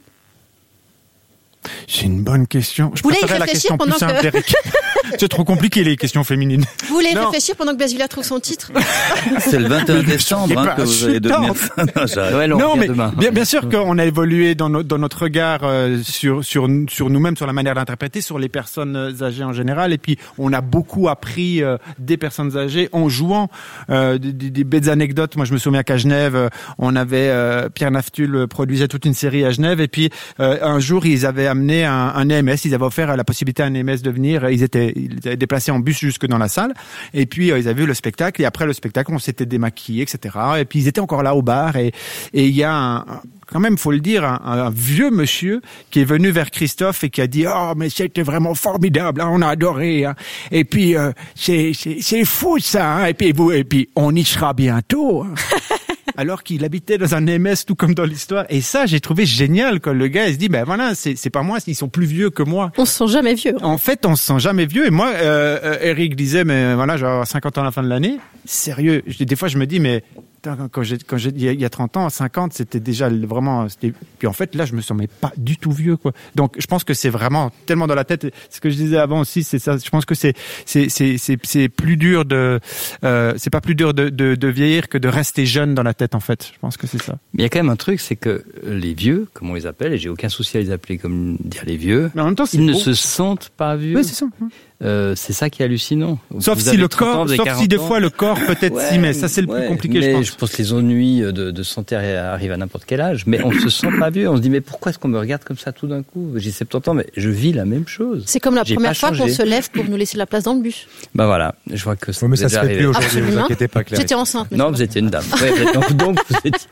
Speaker 5: C'est une bonne question. Je
Speaker 3: Vous voulez y
Speaker 5: préférais la
Speaker 3: réfléchir
Speaker 5: question plus
Speaker 3: pendant
Speaker 5: simple,
Speaker 3: que-
Speaker 5: Eric. C'est trop compliqué, les questions féminines.
Speaker 3: Vous voulez
Speaker 5: Non.
Speaker 3: réfléchir pendant que Basvilla trouve son titre?
Speaker 6: C'est le vingt et un décembre hein, que vous allez devenir. Non, j'arrête.
Speaker 5: non, mais bien, bien sûr qu'on a évolué dans, no- dans notre regard euh, sur, sur, sur nous-mêmes, sur la manière d'interpréter, sur les personnes âgées en général. Et puis, on a beaucoup appris euh, des personnes âgées en jouant euh, des, des, des belles anecdotes. Moi, je me souviens qu'à Genève, euh, on avait euh, Pierre Naftul produisait toute une série à Genève. Et puis, euh, un jour, ils avaient amené un, un E M S. Ils avaient offert la possibilité à un E M S de venir. Ils étaient, ils étaient déplacés en bus jusque dans la salle. Et puis, euh, ils avaient vu le spectacle. Et après le spectacle, on s'était démaquillés, et cetera. Et puis, ils étaient encore là au bar. Et et il y a un, un- quand même, faut le dire, un, un vieux monsieur qui est venu vers Christophe et qui a dit « Oh, mais c'était vraiment formidable, hein, on a adoré. Hein. Et puis, euh, c'est, c'est, c'est fou ça. Hein. Et puis, vous, et puis, on y sera bientôt. Hein. » Alors qu'il habitait dans un M S, tout comme dans l'histoire. Et ça, j'ai trouvé génial quand le gars il se dit « Ben voilà, c'est, c'est pas moi, ils sont plus vieux que moi. »
Speaker 3: On se sent jamais vieux.
Speaker 5: En fait, on se sent jamais vieux. Et moi, euh, euh, Eric disait, mais voilà, je vais avoir cinquante ans à la fin de l'année. Sérieux, je- des fois, je me dis, mais putain, quand j'ai, quand j'ai, il y a- il y a trente ans, cinquante, c'était déjà le- vraiment. C'était... Puis en fait, là, je me sens mais pas du tout vieux, quoi. Donc, je pense que c'est vraiment tellement dans la tête. Ce que je disais avant aussi, c'est ça. Je pense que c'est, c'est, c'est, c'est, c'est plus dur de, euh, c'est pas plus dur de, de, de vieillir que de rester jeune dans la tête, en fait. Je pense que c'est ça.
Speaker 15: Mais il y a quand même un truc, c'est que les vieux, comme on les appelle, et j'ai aucun souci à les appeler comme dire les vieux,
Speaker 5: Mais en même temps, c'est
Speaker 15: ils ne
Speaker 5: beau.
Speaker 15: se sentent pas vieux.
Speaker 5: Oui, c'est ça.
Speaker 15: Euh, c'est ça qui est hallucinant.
Speaker 5: Sauf
Speaker 15: Vous
Speaker 5: si
Speaker 15: avez
Speaker 5: le
Speaker 15: trente ans,
Speaker 5: corps,
Speaker 15: vous avez
Speaker 5: sauf si
Speaker 15: quarante
Speaker 5: des
Speaker 15: ans.
Speaker 5: fois le corps peut-être
Speaker 15: Ouais,
Speaker 5: si, mais ça c'est le
Speaker 15: ouais,
Speaker 5: plus compliqué,
Speaker 15: mais
Speaker 5: je pense.
Speaker 15: que les ennuis de, de santé arrivent à n'importe quel âge, mais on ne se sent pas vieux. On se dit mais pourquoi est-ce qu'on me regarde comme ça tout d'un coup? J'ai soixante-dix ans, mais je vis la même chose.
Speaker 3: C'est comme la
Speaker 15: J'ai
Speaker 3: première
Speaker 15: pas
Speaker 3: fois qu'on
Speaker 15: changé.
Speaker 3: se lève pour nous laisser la place dans le bus.
Speaker 15: Bah voilà, je vois que
Speaker 4: Ouais, mais ça
Speaker 15: vous
Speaker 4: se
Speaker 15: êtes
Speaker 4: fait
Speaker 15: arrivé.
Speaker 4: plus aujourd'hui,
Speaker 3: Absolument.
Speaker 4: vous inquiétez pas, Claire.
Speaker 3: J'étais enceinte. mais
Speaker 15: Non,
Speaker 3: c'est
Speaker 15: vous
Speaker 3: pas-
Speaker 15: étiez une dame. Ouais, vous êtes- donc, donc vous étiez.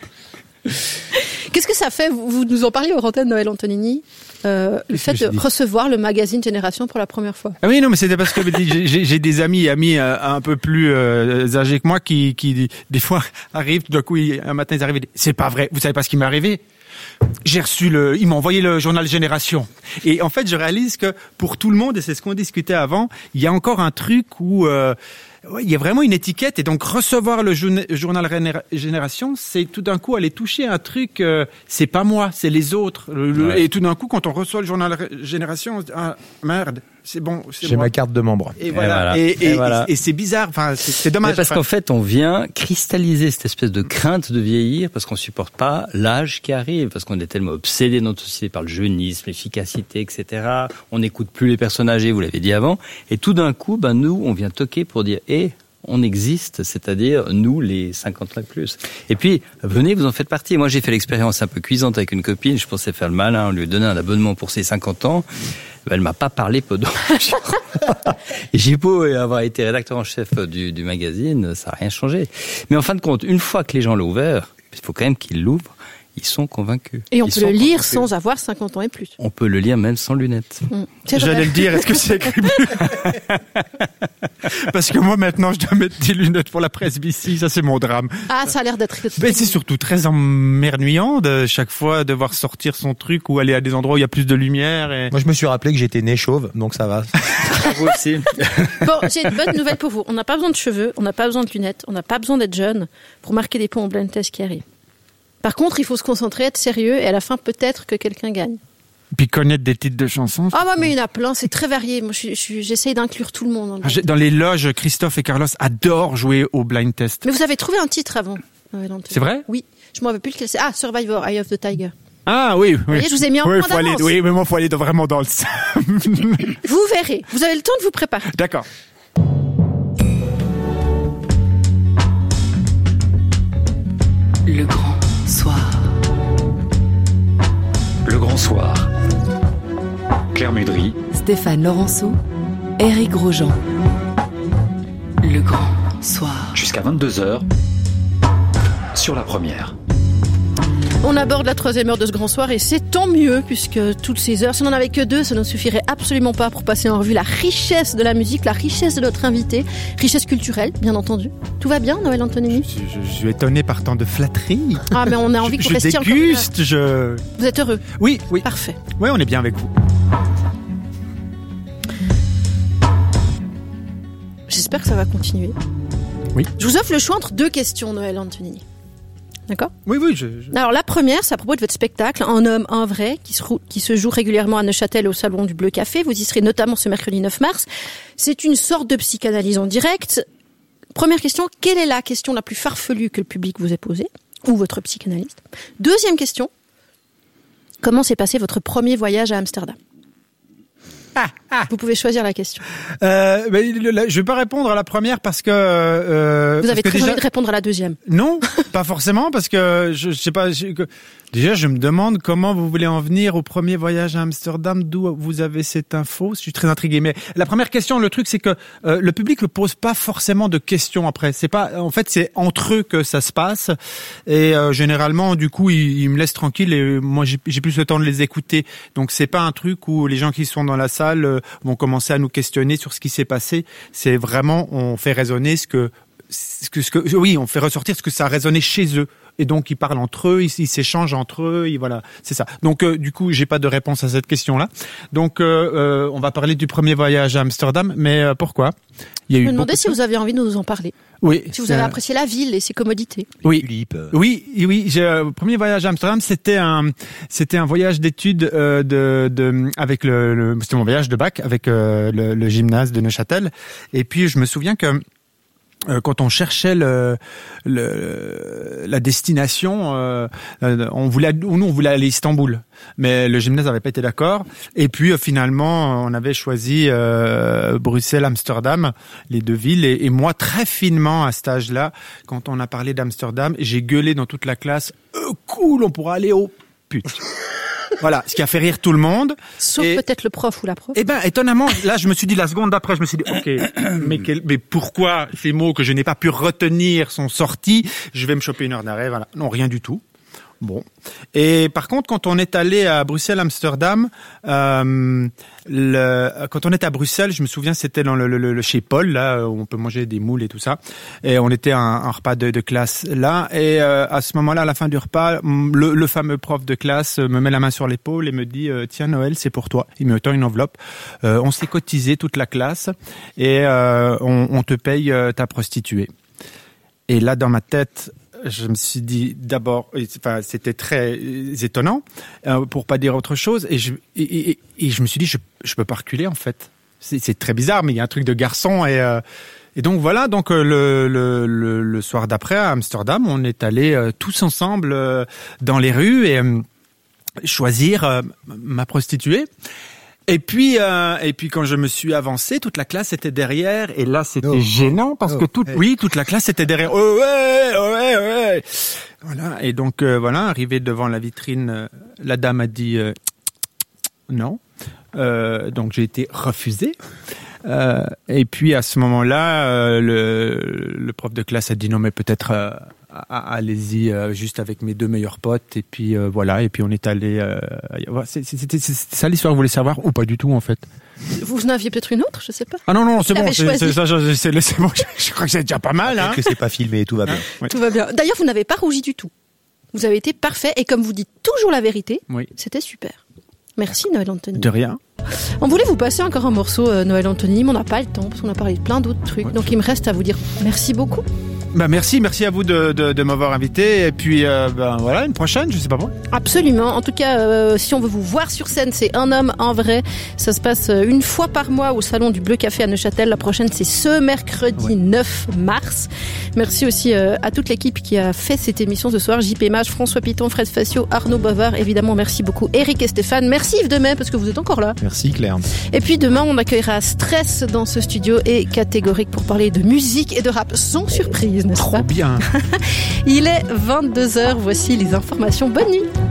Speaker 3: Qu'est-ce que ça fait, vous, vous nous en parliez au antenne Noël Antonini, euh, le
Speaker 5: Qu'est-ce
Speaker 3: fait
Speaker 5: que j'ai
Speaker 3: de
Speaker 5: dit
Speaker 3: recevoir le magazine Génération pour la première fois?
Speaker 5: Ah oui, non, mais c'était parce que j'ai, j'ai- j'ai des amis, amis euh, un peu plus euh, âgés que moi qui, qui des fois arrivent, tout d'un coup, ils- un matin, ils arrivent et disent, c'est pas vrai, vous savez pas ce qui m'est arrivé? J'ai reçu le, ils m'ont envoyé le journal Génération. Et en fait, je réalise que pour tout le monde, et c'est ce qu'on discutait avant, il y a encore un truc où euh, ouais, il y a vraiment une étiquette. Et donc, recevoir le journa- journal Réné- Génération, c'est tout d'un coup aller toucher un truc, euh, c'est pas moi, c'est les autres. Le- le-
Speaker 4: Ouais.
Speaker 5: Et tout d'un coup, quand on reçoit le journal Ré- Génération, on se dit, ah, merde, c'est bon, c'est
Speaker 4: J'ai
Speaker 5: moi.
Speaker 4: ma carte de membre.
Speaker 5: Et voilà.
Speaker 15: voilà.
Speaker 5: Et, et-
Speaker 15: Et voilà.
Speaker 5: et c'est bizarre. Enfin, c'est, c'est
Speaker 15: Mais
Speaker 5: dommage.
Speaker 15: parce
Speaker 5: Enfin,
Speaker 15: qu'en fait, on vient cristalliser cette espèce de crainte de vieillir parce qu'on supporte pas l'âge qui arrive, parce qu'on est tellement obsédé dans notre société par le jeunisme, l'efficacité, et cetera. On n'écoute plus les personnes âgées, vous l'avez dit avant. Et tout d'un coup, ben nous, on vient toquer pour dire, eh, on existe, c'est-à-dire nous, les cinquante ans et plus. Et puis, venez, vous en faites partie. Moi, j'ai fait l'expérience un peu cuisante avec une copine. Je pensais faire le malin, on lui donnait un abonnement pour ses cinquante ans. Ben, elle m'a pas parlé pendant. Et j'ai beau avoir été rédacteur en chef du, du magazine, ça n'a rien changé. Mais en fin de compte, une fois que les gens l'ont ouvert, il faut quand même qu'ils l'ouvrent, ils sont convaincus.
Speaker 3: Et on
Speaker 15: Ils
Speaker 3: peut
Speaker 15: sont
Speaker 3: le lire
Speaker 15: convaincus.
Speaker 3: sans avoir cinquante ans et plus.
Speaker 15: On peut le lire même sans lunettes.
Speaker 3: Mm. C'est vrai.
Speaker 5: J'allais le dire, est-ce que c'est écrit plus Parce que moi, maintenant, je dois mettre des lunettes pour la presbytie, ça c'est mon drame.
Speaker 3: Ah, ça a l'air d'être...
Speaker 5: Ben, c'est surtout très emmerdant de chaque fois devoir sortir son truc ou aller à des endroits où il y a plus de lumière. Et...
Speaker 4: Moi, je me suis rappelé que j'étais né chauve, donc ça va.
Speaker 15: Vous aussi.
Speaker 3: Bon, j'ai une bonne nouvelle pour vous. On n'a pas besoin de cheveux, on n'a pas besoin de lunettes, on n'a pas besoin d'être jeune pour marquer des points au blind test qui arrive. Par contre, il faut se concentrer, être sérieux, et à la fin, peut-être que quelqu'un gagne.
Speaker 5: Puis connaître des titres de chansons.
Speaker 3: Ah, moi, mais il y en a plein, c'est très varié. Moi, je, suis- je, suis- j'essaye d'inclure tout le monde. dans le
Speaker 5: Ah, j'ai- Dans les loges, Christophe et Carlos adorent jouer au blind test.
Speaker 3: Mais vous avez trouvé un titre avant. Noël Anthony.
Speaker 5: C'est vrai?
Speaker 3: Oui. Je ne me rappelle plus lequel c'est. Ah, Survivor, Eye of the Tiger.
Speaker 5: Ah oui, oui.
Speaker 3: voyez, je vous ai mis en
Speaker 5: oui,
Speaker 3: point
Speaker 5: faut aller,
Speaker 3: d'avance.
Speaker 5: oui, mais moi, faut aller dans- vraiment dans le...
Speaker 3: Vous verrez. Vous avez le temps de vous préparer.
Speaker 5: D'accord.
Speaker 2: Le grand soir.
Speaker 1: Le grand soir. Claire Médry,
Speaker 2: Stéphane Laurenceau, Éric Grosjean. Le grand soir.
Speaker 1: jusqu'à vingt-deux heures, sur la première.
Speaker 3: On aborde la troisième heure de ce grand soir et c'est tant mieux puisque toutes ces heures, si on n'en avait que deux, ça ne suffirait absolument pas pour passer en revue la richesse de la musique, la richesse de notre invité, richesse culturelle, bien entendu. Tout va bien, Noël Antonini?
Speaker 5: Je, je- je suis étonné par tant de flatterie.
Speaker 3: Ah, mais on a envie
Speaker 5: je,
Speaker 3: que vous
Speaker 5: je
Speaker 3: restiez encore une
Speaker 5: déguste, je...
Speaker 3: Vous êtes heureux?
Speaker 5: Oui, oui.
Speaker 3: Parfait.
Speaker 5: Oui, on est bien avec vous.
Speaker 3: J'espère que ça va continuer.
Speaker 5: Oui.
Speaker 3: Je vous offre le choix entre deux questions, Noël Antonini. D'accord ?
Speaker 5: Oui, oui. Je, je...
Speaker 3: Alors la première, c'est à propos de votre spectacle, Un homme, un vrai, qui se, qui se joue régulièrement à Neuchâtel au Salon du Bleu Café. Vous y serez notamment ce mercredi neuf mars. C'est une sorte de psychanalyse en direct. Première question, quelle est la question la plus farfelue que le public vous ait posée, ou votre psychanalyste ? Deuxième question, comment s'est passé votre premier voyage à Amsterdam ?
Speaker 5: Ah, ah.
Speaker 3: Vous pouvez choisir la question.
Speaker 5: Euh, mais le, le, je vais pas répondre à la première parce que. Euh,
Speaker 3: Vous avez
Speaker 5: parce
Speaker 3: très
Speaker 5: que déjà...
Speaker 3: envie de répondre à la deuxième.
Speaker 5: Non, pas forcément parce que je, je sais pas. Je, que... Déjà, je me demande comment vous voulez en venir au premier voyage à Amsterdam. D'où vous avez cette info ? Je suis très intrigué. Mais la première question, le truc, c'est que euh, le public ne pose pas forcément de questions après. C'est pas. En fait, c'est entre eux que ça se passe. Et euh, généralement, du coup, ils, ils me laissent tranquille et moi, j'ai, j'ai plus le temps de les écouter. Donc, c'est pas un truc où les gens qui sont dans la salle vont commencer à nous questionner sur ce qui s'est passé. C'est vraiment, on fait résonner ce que, ce que, ce que, oui, on fait ressortir ce que ça a résonné chez eux. Et donc, ils parlent entre eux, ils, ils s'échangent entre eux, et voilà, c'est ça. Donc, euh, du coup, j'ai pas de réponse à cette question-là. Donc, euh, euh, on va parler du premier voyage à Amsterdam, mais euh, pourquoi ? Il y a eu
Speaker 3: Je me demandais si vous aviez envie de nous en parler.
Speaker 5: Oui.
Speaker 3: Si vous avez
Speaker 5: euh...
Speaker 3: apprécié la ville et ses commodités.
Speaker 5: Oui. Tulipes. Oui, oui. J'ai, euh, premier voyage à Amsterdam, c'était un, c'était un voyage d'études euh, de, de, avec le, le, c'était mon voyage de bac avec euh, le, le gymnase de Neuchâtel. Et puis, je me souviens que Euh, quand on cherchait le, le la destination, euh, on voulait, nous on voulait aller à Istanbul, mais le gymnase n'avait pas été d'accord. Et puis euh, finalement, on avait choisi euh, Bruxelles, Amsterdam, les deux villes. Et, et moi, très finement à cet âge-là, quand on a parlé d'Amsterdam, j'ai gueulé dans toute la classe euh, « Cool, on pourra aller au pute ». Voilà, ce qui a fait rire tout le monde.
Speaker 3: Sauf et, peut-être le prof ou la prof.
Speaker 5: Eh ben, étonnamment, là, je me suis dit, la seconde d'après, je me suis dit, ok, mais, quel, mais pourquoi ces mots que je n'ai pas pu retenir sont sortis ? Je vais me choper une heure d'arrêt, voilà. Non, rien du tout. Bon. Et par contre, quand on est allé à Bruxelles, Amsterdam, euh, le, quand on est à Bruxelles, je me souviens, c'était dans le, le, le chez Paul, là, où on peut manger des moules et tout ça. Et on était à un, un repas de, de classe là. Et euh, à ce moment-là, à la fin du repas, le, le fameux prof de classe me met la main sur l'épaule et me dit euh, tiens, Noël, c'est pour toi. Il me tend une enveloppe. Euh, on s'est cotisé toute la classe et euh, on, on te paye euh, ta prostituée. Et là, dans ma tête, je me suis dit d'abord, enfin c'était très étonnant, euh, pour pas dire autre chose, et je et, et, et je me suis dit je je peux pas reculer en fait. C'est, c'est très bizarre, mais il y a un truc de garçon et euh, et donc voilà, donc euh, le, le le le soir d'après à Amsterdam, on est allés euh, tous ensemble euh, dans les rues et euh, choisir euh, ma prostituée. Et puis, euh, et puis quand je me suis avancé, toute la classe était derrière, et là c'était oh. gênant parce oh. que toute, hey. oui, toute la classe était derrière. Oh ouais, oh ouais, ouais. Voilà. Et donc euh, voilà, arrivé devant la vitrine, euh, la dame a dit euh, non. Euh, donc j'ai été refusé. Euh, et puis à ce moment-là, euh, le, le prof de classe a dit non, mais peut-être. Euh, allez-y euh, juste avec mes deux meilleurs potes et puis euh, voilà et puis on est allé euh, c'est, c'est, c'est, c'est ça l'histoire que vous voulez savoir ou pas du tout en fait.
Speaker 3: Vous en aviez peut-être une autre, je sais pas.
Speaker 5: Ah non non c'est bon c'est, c'est, ça, c'est, c'est, c'est bon je, je crois que c'est déjà pas mal hein.
Speaker 4: Que c'est pas filmé, tout va bien.
Speaker 3: Ouais. Tout va bien. D'ailleurs vous n'avez pas rougi du tout. Vous avez été parfait et comme vous dites toujours la vérité,
Speaker 5: oui.
Speaker 3: C'était super. Merci Noël Anthony.
Speaker 5: De rien.
Speaker 3: On voulait vous passer encore un morceau euh, Noël Anthony, mais on n'a pas le temps parce qu'on a parlé de plein d'autres trucs. Ouais. Donc il me reste à vous dire merci beaucoup.
Speaker 5: Bah merci, merci à vous de, de, de m'avoir invité et puis euh, ben voilà une prochaine, je sais pas moi.
Speaker 3: Absolument. En tout cas, euh, si on veut vous voir sur scène, c'est Un homme, un vrai. Ça se passe une fois par mois au Salon du Bleu Café à Neuchâtel. La prochaine, c'est ce mercredi ouais. neuf mars. Merci aussi euh, à toute l'équipe qui a fait cette émission ce soir. J P Mage, François Piton, Fred Facio, Arnaud Bavard. Évidemment, merci beaucoup Eric et Stéphane. Merci Yves Demey parce que vous êtes encore là.
Speaker 4: Merci Claire.
Speaker 3: Et puis demain, on accueillera Stress dans ce studio et Catégorique pour parler de musique et de rap. Sans surprise, n'est-ce
Speaker 5: Trop
Speaker 3: pas ?
Speaker 5: Bien.
Speaker 3: Il est vingt-deux heures, voici les informations. Bonne nuit.